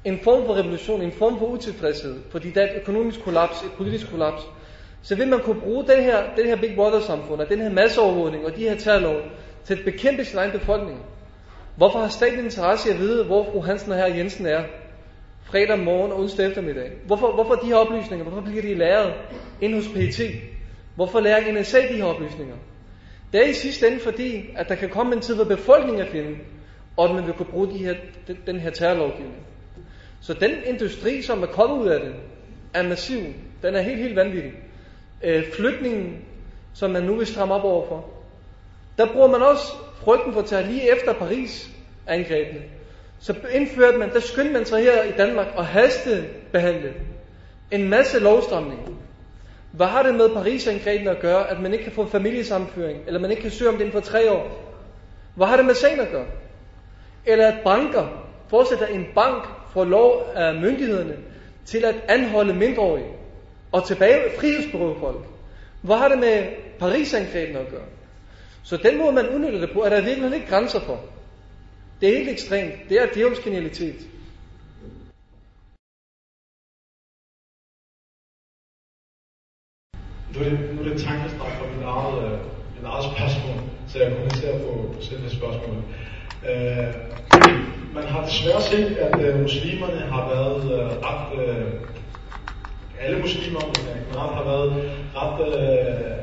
en form for revolution, en form for utilfredshed, fordi der er et økonomisk kollaps, et politisk kollaps, så vil man kunne bruge den her, den her Big Brother-samfund, og den her masseovervågning, og de her terrorlov, til at bekæmpe sin egen befolkning. Hvorfor har staten interesse i at vide, hvor fru Hansen og herr Jensen er, fredag morgen og onsdag eftermiddag? Hvorfor, hvorfor de her oplysninger? Hvorfor bliver de lagret ind hos P E T? Hvorfor lærer N S A de her oplysninger? Det er i sidste ende fordi, at der kan komme en tid, hvor befolkningen er fjenden, og at man vil kunne bruge de her, den, den her terrorlovgivning. Så den industri, som er kommet ud af det, er massiv. Den er helt, helt vanvittig. Øh, flytningen, som man nu vil stramme op overfor, der bruger man også frygten for at tage lige efter Paris-angrebene. Så indførte man, der skyndte man sig her i Danmark og hastebehandle en masse lovstramninger. Hvad har det med Paris-angrebene at gøre, at man ikke kan få familiesammenføring, eller man ikke kan søge om det inden for tre år? Hvad har det med sagen at gøre? Eller at banker, fortsætter en bank, får lov af myndighederne til at anholde mindreårige og tilbage frihedsberøve folk. Hvad har det med Paris-angrebene at gøre? Så den måde man udnytter det på, er der virkelig ikke grænser for. Det er helt ekstremt. Det er djævels genialitet. Nu er det, nu er det et tankestræk for mit eget, øh, mit eget spørgsmål, så jeg kommenterer på, på selve spørgsmålet. Øh, man har desværre set, at øh, muslimerne har været øh, ret, øh, alle muslimer har været ret øh,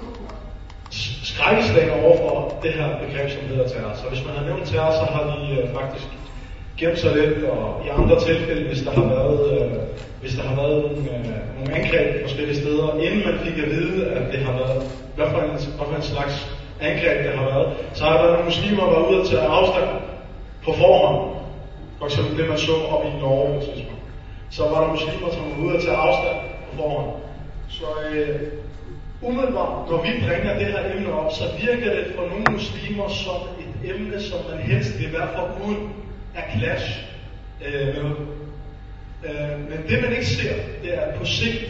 skrækkeslagne over for det her begreb, som hedder terror. Så hvis man har nævnt terror, så har de øh, faktisk gemt sig lidt, og i andre tilfælde, hvis der har været, øh, hvis der har været nogle, øh, nogle angreb forskellige steder, inden man fik at vide, at det har været, hvad for en, hvad for en slags angreb det har været, så har der været nogle muslimer, der var ude til at afstand på forhånd. For eksempel det, man så op i Norge på et tidspunkt. Så var der muslimer, som var ude til at afstand på forhånd. Så øh, umiddelbart, når vi bringer det her emne op, så virker det for nogle muslimer som et emne, som man helst vil være foruden af clash øh, med. Øh, men det man ikke ser, det er på sigt,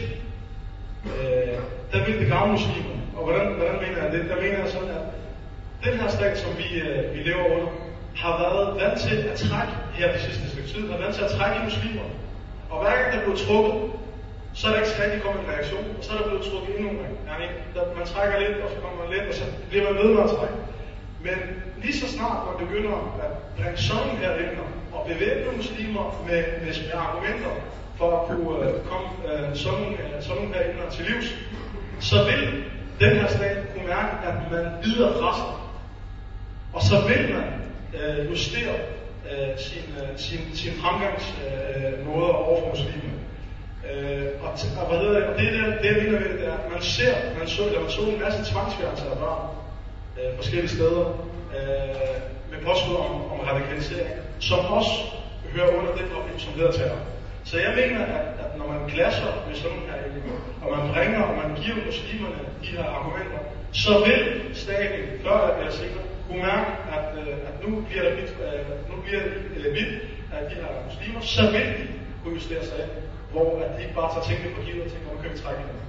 øh, der vil det gavne muslimer. Og hvordan, hvordan mener jeg det? Der mener jeg sådan, at den her stat, som vi, øh, vi lever under, har været vant til at trække her det sidste stykke tid, har været vant til at trække i muslimer. Og hver gang der blev trukket, så er der ikke rigtig kommet en reaktion, og så er der blevet trukket endnu en gang. Ja, man trækker lidt, og så kommer man lidt, og så bliver man ved med at trække. Men lige så snart man begynder at bringe sådan her emner og bevæbne muslimer med, med, med argumenter for at kunne uh, komme uh, sådan, uh, sådan her emner til livs, så vil den her stat kunne mærke, at man bider fra sig. Og så vil man uh, justere uh, sin, uh, sin, sin fremgangsmåder uh, over for muslimer. Uh, og, og, hvad hedder det? og det er det, det jeg mener ved, det er, at man ser, man så, man så en masse tvangsfjernelser af børn uh, forskellige steder, uh, med påskud om, om radikalisering, som også hører under det problem, som hedder terror. Så jeg mener, at, at når man glasser med sådan her elementer, og man bringer, og man giver muslimerne de her argumenter, så vil staten før eller senere kunne mærke, at, at nu bliver det vidt, nu bliver det vidt af de her muslimer, så vil de kunne justere sig af, hvor at de ikke bare tager tingene for givet og tænker, nu kan vi trække dem.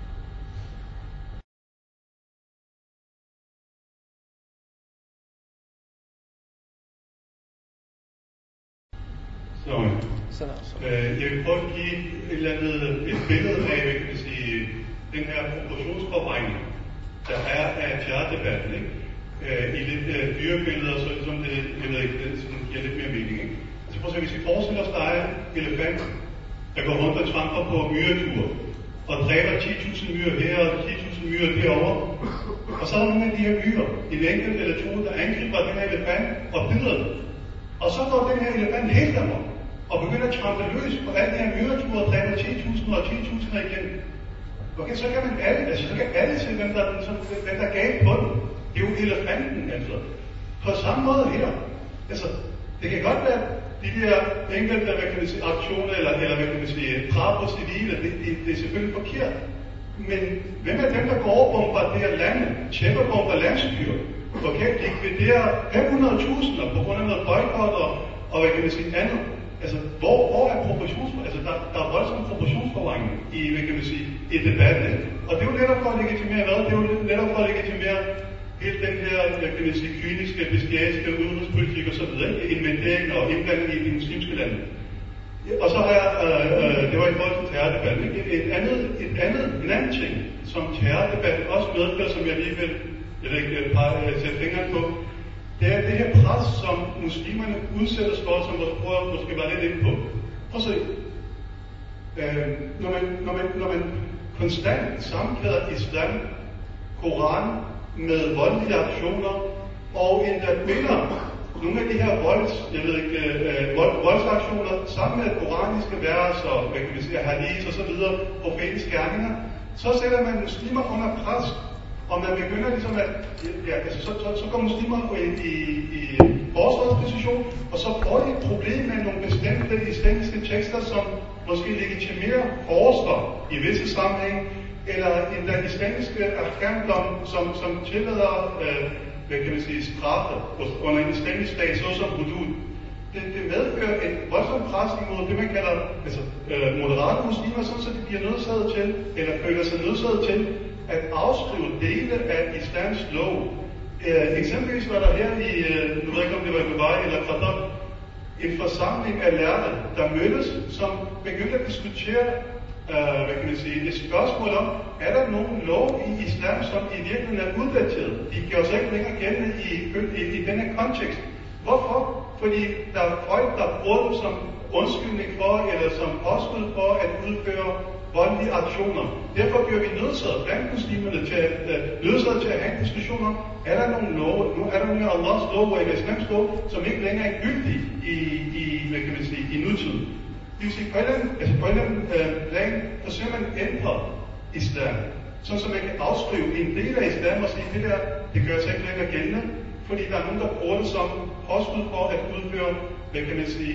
Så, øh, jeg vil prøve at give et eller andet et billede af, hvad kan man sige, den her proportionsforvrængning, der er af terrordebatten, ikke? Øh, i lidt øh, dyrebilleder, så ligesom det, jeg ved ikke, det sådan, giver lidt mere mening, ikke? Altså prøv at se, hvis vi forestiller os, der er elefanter, der går rundt og tramper på myreture, og dræber ti tusind myrer her og ti tusind myrer derovre, og så er der nogle af de her myrer, en enkelt eller to, der angriber den her elefant og bider den. Og så går den her elefant helt amok og begynder at trampe løs på alle de her myreture og dræber ti tusind og ti tusind igen. Okay, så kan man alle, altså så kan alle se, hvem der, så, hvem der gav på den. Det er jo elefanten, altså. På samme måde her. Altså, det kan godt være, de der enkelte, hvad kan man sige, aktioner, eller, eller hvad kan man sige, drab på civile, det, det, det er selvfølgelig forkert. Men hvem er dem, der går over bombarderer landet, tjekkebomber landsbyer? Okay, de likviderer fem hundrede tusind på grund af noget boykot og, og hvad kan man sige, andet. Altså, hvor, hvor er proportionsforvrængning? Altså, der, der er voldsomt proportionsforvrængning i, hvad kan man sige, i debatten. Og det er jo netop for at legitimere hvad? Det er jo netop for at legitimere hele den her, hvad kan man sige, kyniske, bestialske udenrigspolitik og så videre, inventering og indblanding i de muslimske lande. Og så har jeg, øh, øh, det var i forhold til terrordebatten, ikke? Et andet, et andet, en anden ting, som terrordebatten også medfører, som jeg lige vil, jeg vil ikke bare sætte fingeren på, det er det her pres, som muslimerne udsættes for, som vores bror måske var lidt inde på. Prøv at se. Øh, når, man, når, man, når man konstant sammenkæder islam, Koran med voldelige aktioner, og endda binder nogle af de her volds, jeg ved ikke, øh, vold, voldsaktioner sammen med koraniske vers og hvad kan vi sige, hadith og så videre, profetiske gerninger, så sætter man muslimer under pres, og man begynder ligesom at, ja, altså, så, så, så går muslimer i, i, i forsvarsposition, og så får de et problem med nogle bestemte islamiske tekster, som måske legitimerer forsker i visse sammenhæng, eller en der islamiske afghandom, som, som tillader øh, hvad kan man sige, straffe under en islamisk stat, såsom hudud. Det, det medfører et voldsomt pres imod det, man kalder altså, øh, moderate muslimer, sådan så de bliver nødsaget til, eller føler sig nødsaget til, at afskrive dele af islams lov. Øh, eksempelvis var der her i, øh, nu ved jeg ikke om det var i Dubai eller Qatar, en forsamling af lærte, der mødtes, som begyndte at diskutere Uh, hvad kan man sige, et spørgsmål om, er der nogen lov i islam, som i virkeligheden er uddateret? De gør sig ikke længere gældende i, i, i denne kontekst. Hvorfor? Fordi der er folk, der bruger dem som undskyldning for, eller som påskud for at udføre voldelige aktioner. Derfor bliver vi nødsaget blandt muslimerne til at, uh, nødsaget til at have en diskussion om, er der nogen lov, nu er der nogen af Allahs lov og islams lov, som ikke længere er gyldige i, i, hvad kan man sige, i nutiden. Det vil sige, på en eller anden, altså på en eller anden øh, plan, forsøger man at ændre islam, sådan så man kan afskrive en del af islam og sige, det der, det gør sig ikke længere gældende, fordi der er nogen, der bruger det som påskud for at udføre, hvad kan man sige,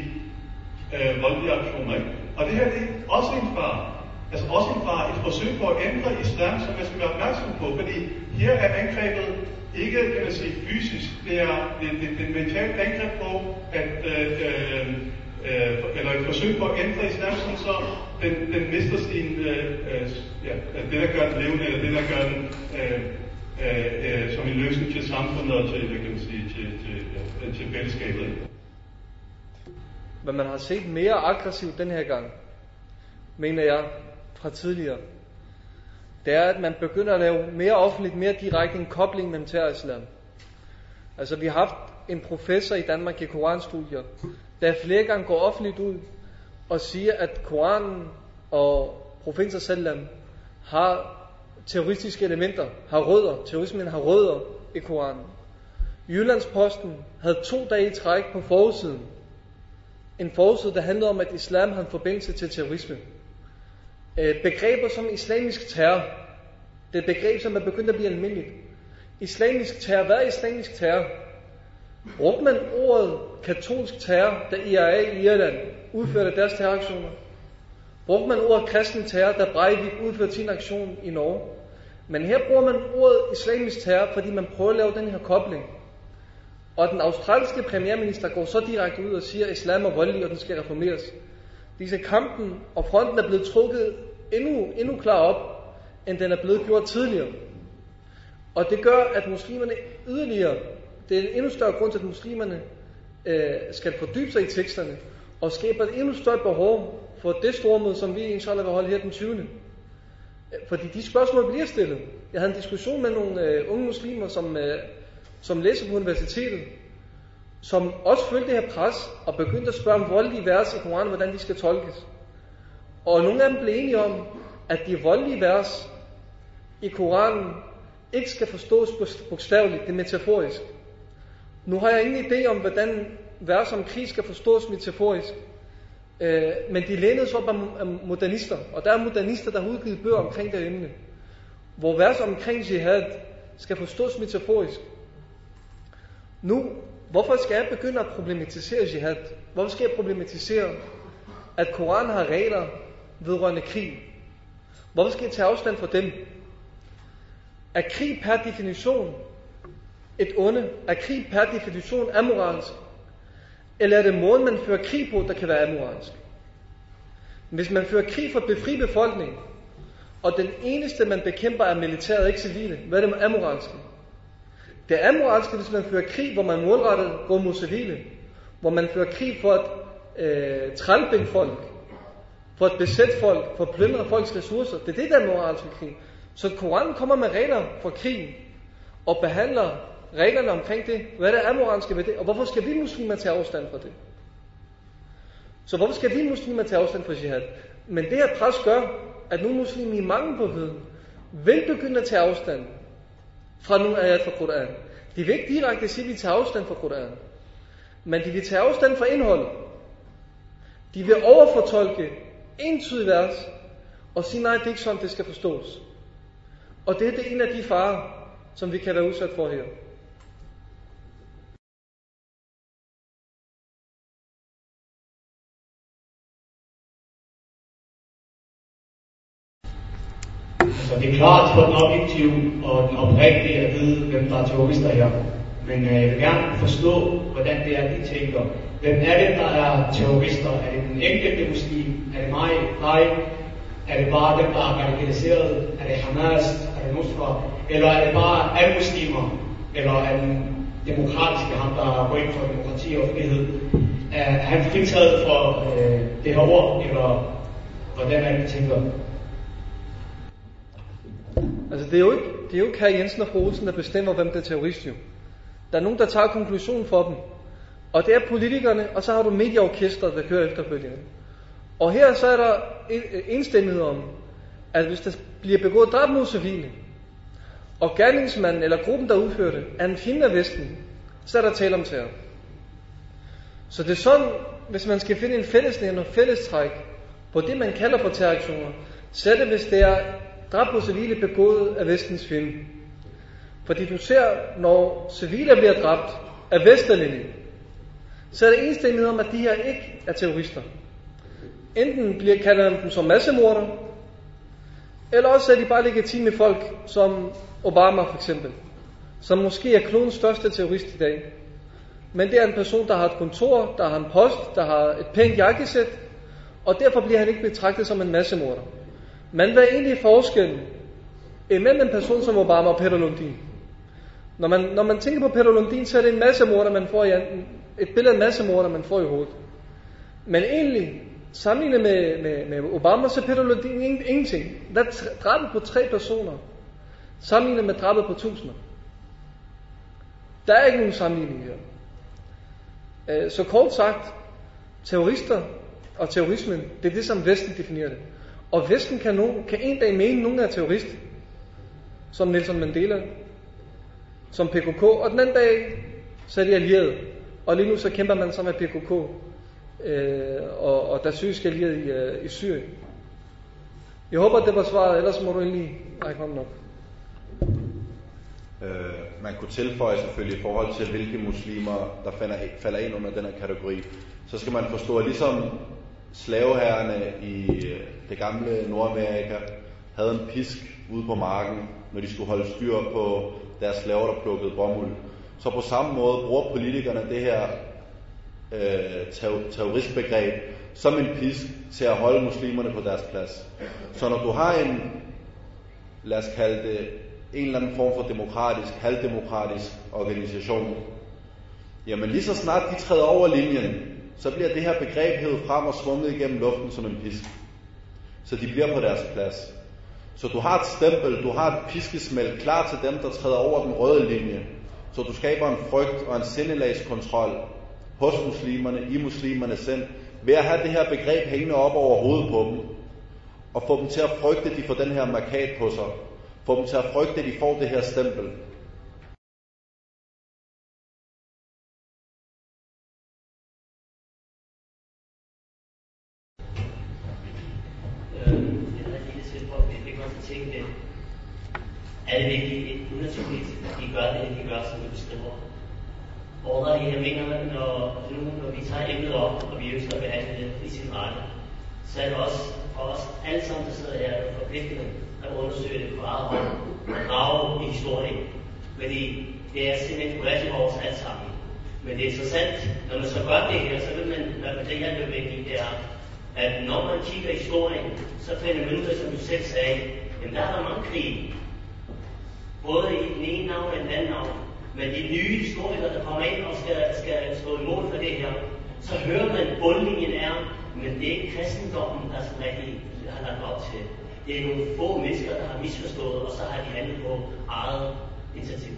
øh, voldelige aktioner. Ikke? Og det her, det er også en far, altså også en far, et forsøg på at ændre islam, som man skal være opmærksom på, fordi her er angrebet ikke, kan man sige, fysisk, det er det, det, det mentalt angreb på, at øh, øh, Øh, eller et forsøg på at ændre islam, så den, den mister sin, øh, øh, ja, det der gør den levende, eller det der gør den øh, øh, øh, som en løsning til samfundet og til, hvad kan man sige, til, til, ja, til fællesskabet. Men man har set mere aggressivt den her gang, mener jeg, fra tidligere. Det er, at man begynder at lave mere offentligt, mere direkte en kobling mellem terror og islam. Altså, vi har haft en professor i Danmark i koranstudier, der flere gange går offentligt ud og siger, at Koranen og profeten sallam har terroristiske elementer, har rødder, terrorismen har rødder i Koranen. Jyllandsposten havde to dage i træk på forsiden en forside, der handlede om, at islam har en forbindelse til terrorisme. Begreber som islamisk terror, det er et begreb, som er begyndt at blive almindeligt. Islamisk terror, hvad er islamisk terror? Brugte man ordet katolsk terror, da I R A i Irland udførte deres terroraktioner? Brugte man ordet kristen terror, da Breivik udførte sin aktion i Norge? Men her bruger man ordet islamisk terror, fordi man prøver at lave den her kobling. Og den australske premierminister går så direkte ud og siger, at islam er voldelig, og den skal reformeres. Disse kampen og fronten er blevet trukket endnu, endnu klar op, end den er blevet gjort tidligere. Og det gør, at muslimerne yderligere, det er en endnu større grund til, at muslimerne øh, skal fordybe sig i teksterne, og skaber et endnu større behov for det stormøde, som vi inshallah vil holde her den tyvende Fordi de spørgsmål bliver stillet. Jeg havde en diskussion med nogle øh, unge muslimer, som, øh, som læser på universitetet, som også følte det her pres, og begyndte at spørge om voldelige vers i Koranen, hvordan de skal tolkes. Og nogle af dem blev enige om, at de voldelige vers i Koranen ikke skal forstås bogstaveligt, det er metaforisk. Nu har jeg ingen idé om, hvordan vers om krig skal forstås metaforisk. Øh, men de lænede så op af modernister, og der er modernister, der har udgivet bøger omkring det emne, hvor vers omkring jihad skal forstås metaforisk. Nu, hvorfor skal jeg begynde at problematisere jihad? Hvorfor skal jeg problematisere, at Koranen har regler vedrørende krig? Hvorfor skal jeg tage afstand fra dem? Er krig per definition et onde? Er krig per definition amoralsk? Eller er det måden, man fører krig på, der kan være amoralsk? Hvis man fører krig for at befri befolkningen, og den eneste, man bekæmper, er militæret, ikke civile, hvad er det amoralske? Det er amoralske, hvis man fører krig, hvor man målrettet går mod civile, hvor man fører krig for at øh, trælbinde folk, for at besætte folk, for at plyndre folks ressourcer. Det er det, der er moralsk ved krig. Så Koranen kommer med regler for krig, og behandler reglerne omkring det, hvad der er moralske ved det, og hvorfor skal vi muslimer tage afstand fra det? Så hvorfor skal vi muslimer tage afstand fra jihad? Men det her pres gør, at nogle muslimer i mangel på viden, vil begynde at tage afstand fra nogle ayat fra Koranen. De vil ikke direkte sige, at de tager afstand fra Koranen, men de vil tage afstand fra indholdet. De vil overfortolke entydigt vers, og sige, nej, det er ikke sådan, det skal forstås. Og det er det en af de farer, som vi kan være udsat for her. Så det er klart for den objektive og den oprigtige at vide, hvem der er terrorister her. Men øh, jeg vil gerne forstå, hvordan det er, de tænker. Hvem er det, der er terrorister? Er det den enkelte muslim? Er det mig? Nej? Er det bare dem, der er radikaliseret? Er det Hamas? Er det Nusra? Eller er det bare alle muslimer? Eller er den demokratiske, ham der går ind for demokrati og frihed? Er, er han fritaget for øh, det her ord? Eller hvordan er det, de tænker? Altså det er jo ikke, det er jo ikke herr Jensen og fru Olsen, der bestemmer, hvem der er terrorist jo. Der er nogen, der tager konklusionen for dem. Og det er politikerne, og så har du medieorkestret, der kører efterfølgende. Og her så er der enstemmighed om, at hvis der bliver begået drab mod civile, og gerningsmanden eller gruppen, der udfører det, er en fjende af Vesten, så er der tale om terror. Så det er sådan, hvis man skal finde en fællesnævner, en fællestræk på det, man kalder for terroraktioner, så er det, hvis det er drab på civile begået af Vestens fjende. Fordi du ser, når civile bliver dræbt af Vesterlinjen, så er det enstemmighed om, at de her ikke er terrorister. Enten bliver kalder dem som massemorder, eller også er de bare legitime folk, som Obama for eksempel, som måske er klodens største terrorist i dag. Men det er en person, der har et kontor, der har en post, der har et pænt jakkesæt, og derfor bliver han ikke betragtet som en massemorder. Men hvad er egentlig forskellen imellem en person som Obama og Peter Lundin? Når man, når man tænker på Peter Lundin, så er det en massemorder, man får i et billede af en massemorder, man får i hovedet. Men egentlig, sammenlignet med, med, med Obama, så er Peter Lundin ingenting. Der er drabet på tre personer, sammenlignet med drabet på tusinder. Der er ikke nogen sammenligning her. Så kort sagt, terrorister og terrorismen, det er det, som Vesten definerer det. Og Vesten kan, nogen, kan en dag mene, at nogen er terrorist, som Nelson Mandela, som P K K, og den anden dag, så er de allierede. Og lige nu så kæmper man sammen med P K K, øh, og, og der er syriske allierede i, øh, i Syrien. Jeg håber, at det var svaret, ellers må du endelig række hånden op. Øh, man kunne tilføje selvfølgelig i forhold til, hvilke muslimer, der falder, falder ind under den her kategori. Så skal man forstå, at ligesom slaveherrerne i det gamle Nordamerika havde en pisk ude på marken, når de skulle holde styr på deres slaver, der plukkede bomuld. Så på samme måde bruger politikerne det her øh, terroristbegreb som en pisk til at holde muslimerne på deres plads. Så når du har en, lad os kalde det, en eller anden form for demokratisk, halvdemokratisk organisation, jamen lige så snart de træder over linjen, så bliver det her begreb hævet frem og svunget igennem luften som en pisk. Så de bliver på deres plads. Så du har et stempel, du har et piskesmæld klar til dem, der træder over den røde linje. Så du skaber en frygt og en sindelagskontrol hos muslimerne, i muslimernes sind, ved at have det her begreb hængende op over hovedet på dem, og få dem til at frygte, at de får den her markat på sig. Få dem til at frygte, at de får det her stempel. Er det vigtigt, unaturligt, at de gør det, de gør, som du beskriver? Ordrer, jeg mener, når, nu, når vi tager emnet op, og vi ønsker at behandle det i sin rette, så er det også for os alle sammen, der sidder her, der forpligtet at undersøge det på eget hånd og grave i historien. Fordi det er simpelthen bredt i vores alt sammen. Men det er interessant, når man så gør det her, så vil man, hvad det her er vigtigt, det er, at når man kigger i historien, så finder man ud af, som du selv sagde, jamen der er der mange krige. Både i den ene navn og den anden navn. Men de nye historikere, der kommer ind og skal, skal stå imod for det her, så hører man, at bundlinjen er, men det er ikke kristendommen, der som rigtig har lagt op til. Det er nogle få mennesker, der har misforstået, og så har de handlet på eget initiativ.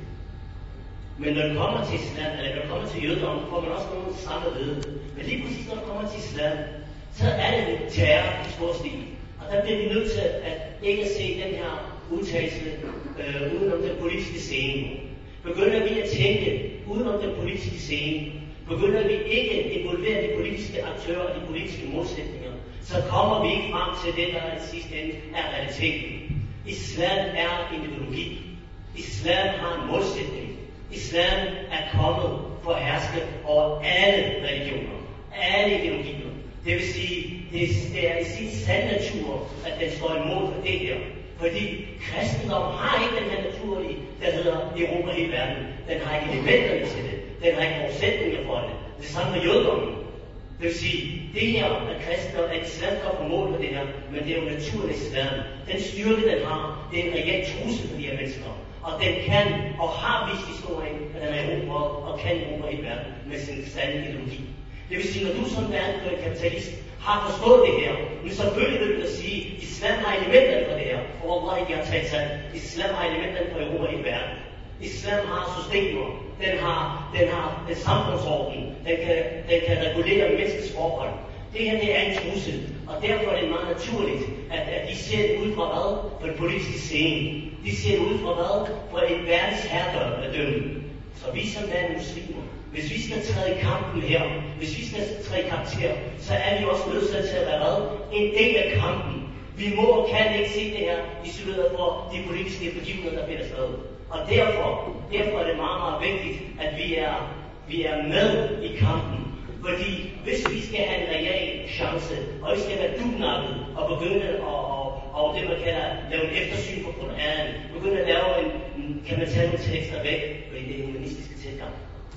Men når det kommer til islam, eller når det kommer til jødedommen, får man også nogle samme viden. Men lige præcis når det kommer til islam, så er det en terror i stor stil. Og der bliver vi nødt til at ikke at se den her udtalelse øh, udenom den politiske scene. Begynder vi at tænke udenom den politiske scene, begynder vi ikke at involvere de politiske aktører og de politiske modsætninger, så kommer vi ikke frem til det, der i sidste ende er realiteten. Islam er en ideologi. Islam har en målsætning. Islam er kommet for at herske over alle religioner, alle ideologier. Det vil sige, det er i sin sand natur, at den står imod for det her. Fordi kristendom har ikke den her naturlige, der hedder Europa i verden. Den har ikke elementerne til det. Den har ikke forudsætninger for det. Det samme med jødedommen. Det vil sige, det her, at kristendom, at islam står på mål for det her, men det er jo naturlig islam. Den styrke, den har, det er en reel trussel for de her mennesker. Og den kan, og har vist historien, at den er erobret og kan erobre i verden med sin sande ideologi. Det vil sige, når du som verdenskørt kapitalist har forstået det her, men selvfølgelig vil du da sige, at islam har elementerne for det her. Og Allah ikke har taget sig. Islam har elementerne for Europa i verden. Islam har systemer. Den har, den har en samfundsorden. Den kan, den kan regulere menneskets forhold. Det her det er en trussel, og derfor er det meget naturligt, at, at de ser det ud fra hvad? For den politiske scene. De ser det ud fra hvad? For en verdens herredømme. Så vi som er muslimer, hvis vi skal træde i kampen her, hvis vi skal træde i karakter, så er vi også nødt til at være hvad? En del af kampen. Vi må og kan ikke se det her isoleret for de politiske begivenheder, der finder sted. Og derfor, derfor er det meget, meget vigtigt, at vi er, vi er med i kampen. Fordi hvis vi skal have en reel chance, og vi skal være dugnakket og begynde at og, og det, man kalder lave en eftersyn på Koranen, begynde at lave en, kan man tage nogle tekster væk i det humanistiske tilgang.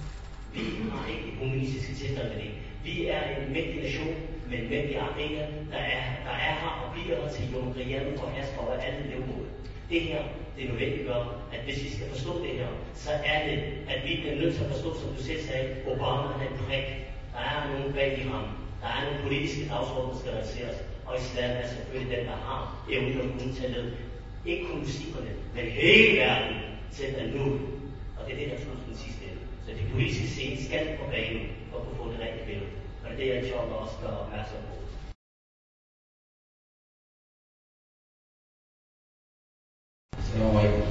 Vi har ikke en humanistiske tilgang med det. Vi er en mægtig nation med en mægtig arena, der er, der er her og bliver her til Jom Rianne for hersker over alle levemål. Det her, det nødvendiggør, at hvis vi skal forstå det her, så er det, at vi bliver nødt til at forstå, som du selv sagde, Obama er en prik. Der er nogen bag i ham. Der er nogle politiske dagsordner, der skal realiseres. Og islam er selvfølgelig den, der har evnen og kunne tage ned. Ikke kun muslimerne, men hele verden til at nu. Og det er det, der er den sidste ende. Så det politiske scene skal på banen for at kunne få det rigtige billede. Og det er det, jeg inshallah også gør opmærksom på. Assalamu alaikum.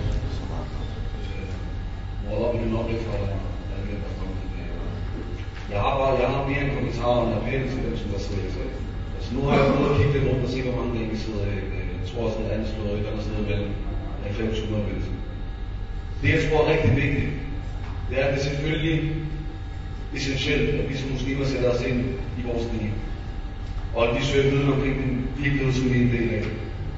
Wallah bin nok ikke fra dig. Jeg har bare, jeg har mere en kommentar og en appel til dem, som der sidder i salen. Altså nu har jeg prøvet at kigge lidt rundt og se, hvor mange der ikke sidder her. Jeg tror også, at det andet slået et eller sted mellem halvfems til hundrede mennesker. Det, jeg tror er rigtig vigtigt, det er, at det er selvfølgelig essentielt, at vi som muslimer sætter os ind i vores liv. Og at vi søger viden omkring den virkelighed, som vi er en del af.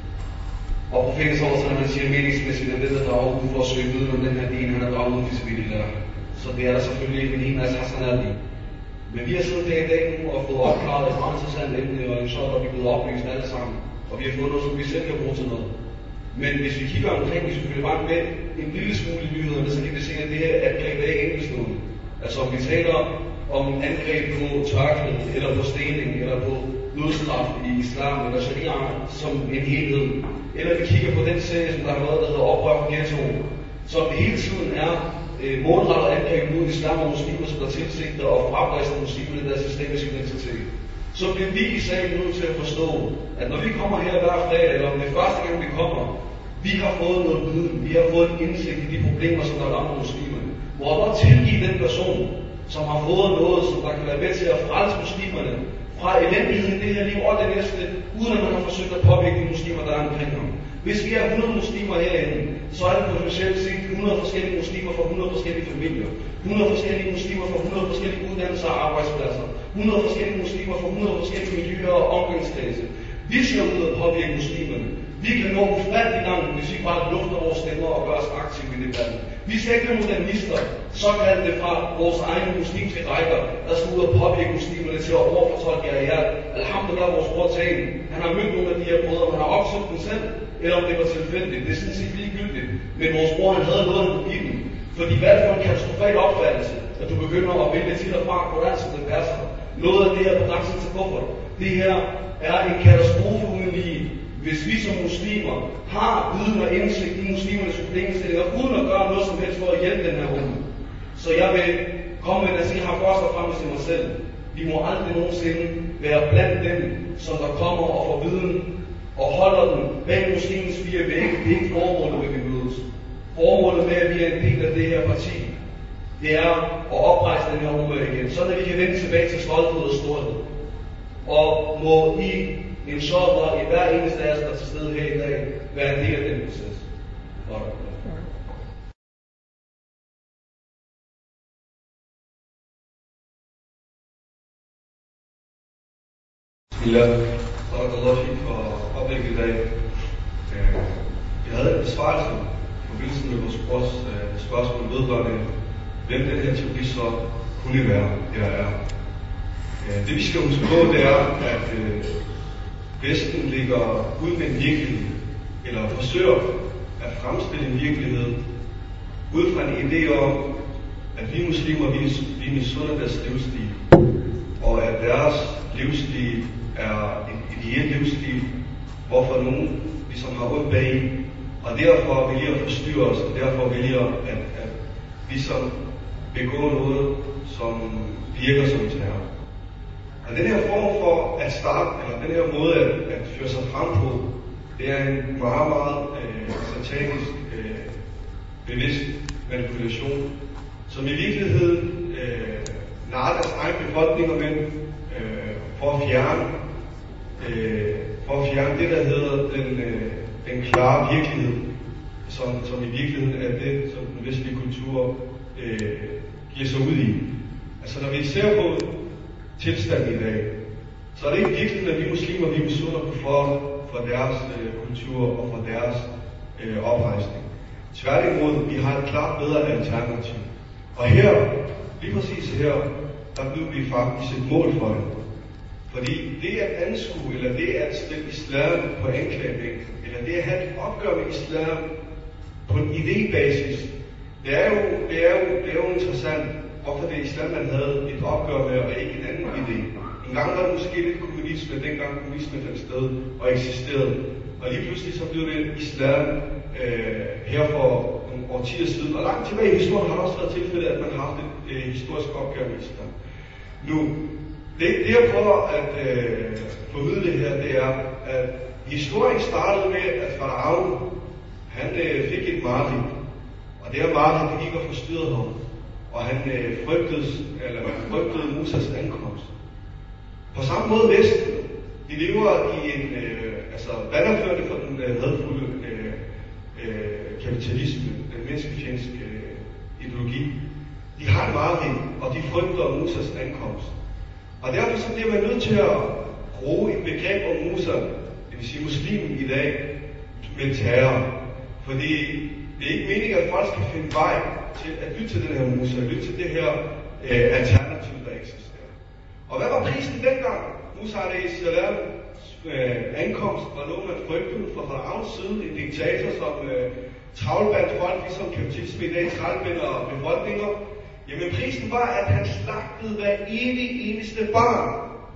Og profeten så også, når man siger meningsmæssigt, at det der drager ud for at søge viden om den her din, han er draget ud for civilet der. Så det er der selvfølgelig ikke en hel masse hasanat i. Men vi har siddet der i dag nu og fået opklaret et meget interessant emne, og så er vi blevet oplyst alle sammen. Og vi har fået noget, som vi selv kan bruge til noget. Men hvis vi kigger omkring, hvis vi følger bare med en lille smule i nyhederne, så kan vi se, at det her angreb er ikke enkeltstående. Altså om vi taler om angreb på tørklæde, eller på stening, eller på dødsstraf i islam, eller sharia som en helhed. Eller vi kigger på den serie, som der har været, der hedder Oprør for Ghettoen, som hele tiden er øh, målrettet angreb mod islam og muslimer, som der tilsigter og frabrister muslimerne deres islamiske identitet. Så bliver vi i sagen nødt til at forstå, at når vi kommer her hver fredag, eller om det er første gang vi kommer, vi har fået noget viden, vi har fået en indsigt i de problemer, som der rammer muslimerne. Hvor der tilgive den person, som har fået noget, som der kan være med til at frelse muslimerne fra elendighed i det her liv og det næste, uden at man har forsøgt at påvirke de muslimer, der er omkring ham. Hvis vi er hundrede muslimer herinde, så er det potentielt set hundrede forskellige muslimer fra hundrede forskellige familier, hundrede forskellige muslimer fra hundrede forskellige uddannelser og arbejdspladser, hundrede forskellige muslimer fra hundrede forskellige miljøer og omgangskredse. Vi skal ud og påvirke muslimerne. Vi kan nå ufattelig langt, hvis vi bare lufter vores stemmer og gør os aktive i debatten. Vi skal ikke være modernister, såkaldte fra vores egne muslimske rækker, der skal ud og påvirke muslimerne til at overfortolke ayat. Alhamdulillah, vores bror Tagen, han har mødt nogle af de her brødre, han har opsøgt dem selv, eller om det var tilfældigt. Det er sådan set ligegyldigt. Men vores bror, han havde noget, han kunne give dem. Fordi hvad er det for en katastrofal opfattelse, at du begynder at vælge til og fra Koran, som det passer? noget af det her på grænsen til kuffert. Det her er en katastrofe uden lige. Hvis vi som muslimer har viden og indsigt i muslimernes problemstillinger, uden at gøre noget som helst for at hjælpe den her unge. Så jeg vil komme med at sige her først og fremmest til mig selv. Vi må aldrig nogensinde være blandt dem, som der kommer og får viden og holder den bag muslimens fire vægge. Det er ikke formålet med, at vi mødes. Formålet med, at vi er en del af det her parti, det er at oprejse den her unge igen, sådan at vi kan vende tilbage til stolthed og storhed. Og må I, inshallah, i hver eneste af os, der er til stede her i dag, være en del af den proces. Godt. Bismillah. Tak Allah for oplægget i dag. Jeg havde en besvarelse i forbindelse med vores brors spørgsmål vedrørende, hvem den her teori så kunne være, eller er. Det vi skal huske på, det er, at Vesten ligger ud med en virkelighed, eller forsøger at fremstille en virkelighed, ud fra en idé om, at vi muslimer, vi, vi misunder deres livsstil, og at deres livsstil er en ideel livsstil, hvorfor nogen ligesom har ondt bag, og derfor vælger at forstyrre os, og derfor vælger at, at ligesom begå noget, som virker som terror. Og den her form for at starte, eller den her måde at, at føre sig frem på, det er en meget, meget øh, satanisk øh, bevidst manipulation, som i virkeligheden øh, narrer deres egen befolkninger med øh, for at fjerne øh, for at fjerne det, der hedder den, øh, den klare virkelighed, som, som i virkeligheden er det, som den vestlige kultur øh, giver sig ud i. Altså når vi ser på tilstanden i dag, så er det ikke virkelig, at vi muslimer, vi misunder på for, for deres øh, kultur og for deres øh, oprejsning. Tværtimod, vi har et klart bedre alternativ. Og her, lige præcis her, der blev vi faktisk et mål for det. Fordi det at anskue, eller det at stille islam på anklagebænken, eller det at have et opgør med islam på en idébasis, det er jo, det er jo, det er jo interessant, hvorfor det islam, man havde et opgør med, og ikke en anden idé. En gang var det måske lidt kommunisme, dengang kommunisme fandt sted og eksisterede. Og lige pludselig så blev det islam øh, her for nogle årtier siden. Og langt tilbage i historien har der også været tilfælde, at man har haft et øh, historisk opgør med islam. Nu, det, det jeg prøver at øh, formidle her, det er, at historien startede med, at Faraon, han øh, fik et mareridt. Og det her mareridt, det gik og forstyrrede ham. Og han øh, frygtede, eller frygtede Musas ankomst. På samme måde Vesten, de lever i en, øh, altså bannerførte for den øh, hadfulde øh, øh, kapitalisme, den menneskefjendske øh, ideologi. De har et mareridt, og de frygter Musas ankomst. Og derfor så bliver man nødt til at bruge et begreb om Musa, det vil sige muslimen i dag, med terror. Fordi det er ikke meningen, at folk skal finde vej til at lytte til den her Musa, at lytte til det her øh, alternativ, der eksisterer. Og hvad var prisen dengang? Musa alayhis salam øh, ankomst var noget, man frygtede fra Faraons side, en diktator, som øh, travlbandt folk, ligesom kapitalisme i dag travlbinder befolkninger. Jamen prisen var, at han slagtede hver evig eneste barn.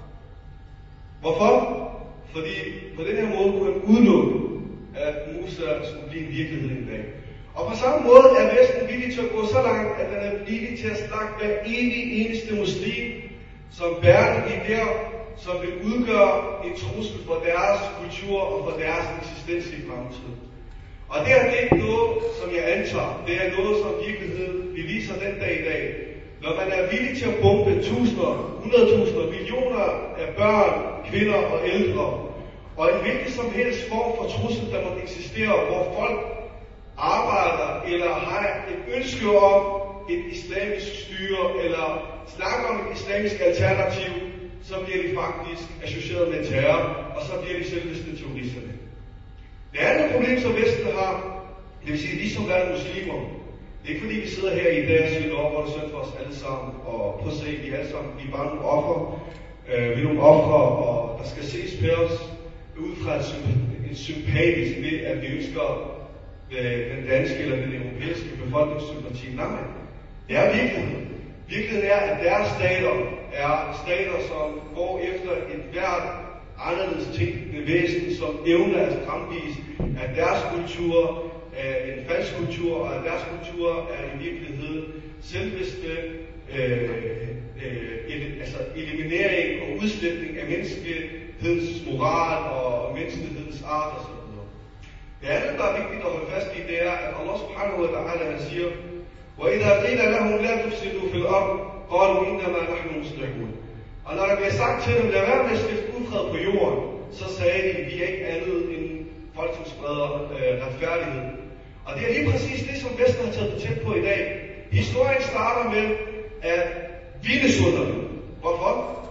Hvorfor? Fordi på den her måde kunne han udelukke, at Musa skulle blive en virkelighed en dag. Og på samme måde er Vesten villig til at gå så langt, at den er villig til at slagte hver evig eneste muslim, som bærer idéer, som vil udgøre en trussel for deres kultur og for deres eksistens i fremtiden. Og det er det ikke noget, som jeg antager. Det er noget, som virkeligheden beviser den dag i dag. Når man er villig til at bombe tusinder, hundredtusinder, millioner af børn, kvinder og ældre, og en hvilken som helst form for trussel, der måtte eksistere, hvor folk arbejder eller har et ønske om et islamisk styre, eller snakker om et islamisk alternativ, så bliver de faktisk associeret med terror, og så bliver de selveste terroristerne. Det andet problem, som Vesten har, det vil sige, vi som er muslimer, det er ikke fordi, vi sidder her i dag og siger, hvor det er synd for os alle sammen, og prøv at se, vi er alle sammen, vi er bare nogle offer, øh, vi er nogle offer, og der skal ses på os ud fra et, et sympatisk ved, at vi ønsker øh, den danske eller den europæiske befolkningssympati. Nej, det er virkeligheden. Virkeligheden er, at deres stater er stater, som går efter et hvert anderledes tænkende væsen, som evner at fremvise, at deres kultur er en falsk kultur, og at deres kultur er i virkeligheden selvbeste øh, øh, altså eliminering og udslætning af menneskehedens moral og menneskehedens art osv. Det andet, der er vigtigt at holde fast i, det er, at Allah subhanahu wa ta'ala han siger, وَإِذَا قِيلَ لَهُمْ لَا تُفْسِدُوا فِي الْأَرْضِ قَالُوا إِنَّمَا نَحْنُ مُصْلِحُونَ. Og når der bliver sagt til dem, lad være med at stifte ufred på jorden, så sagde de, vi er ikke andet end folk, som spreder øh, retfærdighed. Og det er lige præcis det, som Vesten har taget tæt på i dag. Historien starter med, at vi er sunderne. Hvorfor?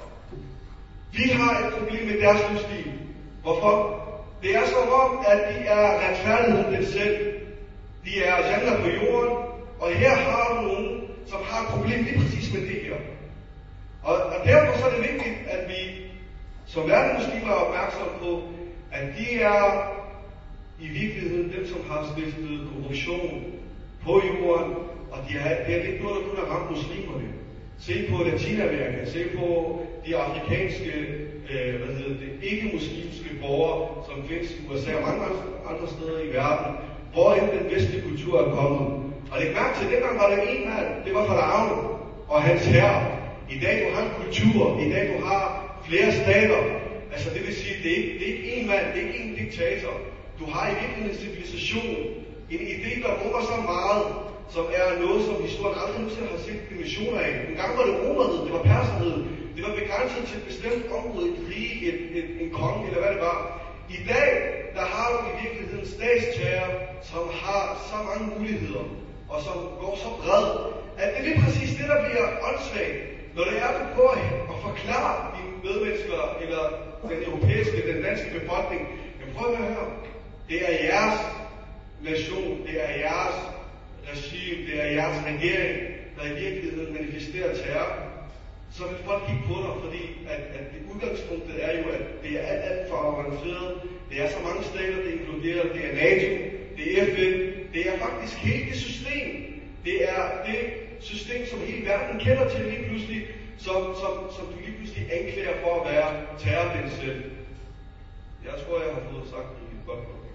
Vi har et problem med deres livsstil. Hvorfor? Det er som om, at de er retfærdigheden den selv. De er jævner på jorden, og her har du nogen, som har et problem lige præcis med det her. Og, og derfor så er det vigtigt, at vi som verdensmuslimer er opmærksom på, at de er i virkeligheden dem, som har stiftet korruption på jorden, og de er, det er ikke noget, der kun har ramt muslimerne. Se på Latinamerika, se på de afrikanske, øh, hvad hedder det, ikke-muslimske borgere, som findes i U S A og mange andre steder i verden, hvorhen den vestlige kultur er kommet. Og læg mærke til, at dengang var der en mand, det var Faraon og hans herre. I dag du har en kultur, i dag du har flere stater. Altså det vil sige, det er ikke, det er ikke en mand, det er ikke en diktator. Du har i virkeligheden en civilisation, en idé, der rummer så meget, som er noget, som historien aldrig nogensinde har set dimensioner af. En gang var det romerhed, det var perserhed, det var begrænset til et bestemt område, et rige, et, et, en konge eller hvad det var. I dag, der har du i virkeligheden statstager, som har så mange muligheder, og som går så bred, at det er lige præcis det, der bliver åndssvagt. Når det er, du prøver at forklare dine medmennesker, eller den europæiske, den danske befolkning, men prøv at høre, det er jeres nation, det er jeres regime, det er jeres regering, der i virkeligheden manifesterer terror, så vil folk kigge på dig, fordi at, at det udgangspunktet er jo, at det er alt, alt for avanceret, det er så mange stater, det inkluderer, det er NATO, det er F N, det er faktisk hele det system, det er det system, som hele verden kender til lige pludselig, som, som, som du lige pludselig anklager for at være terrorblind selv. Jeg tror, jeg har fået sagt det godt.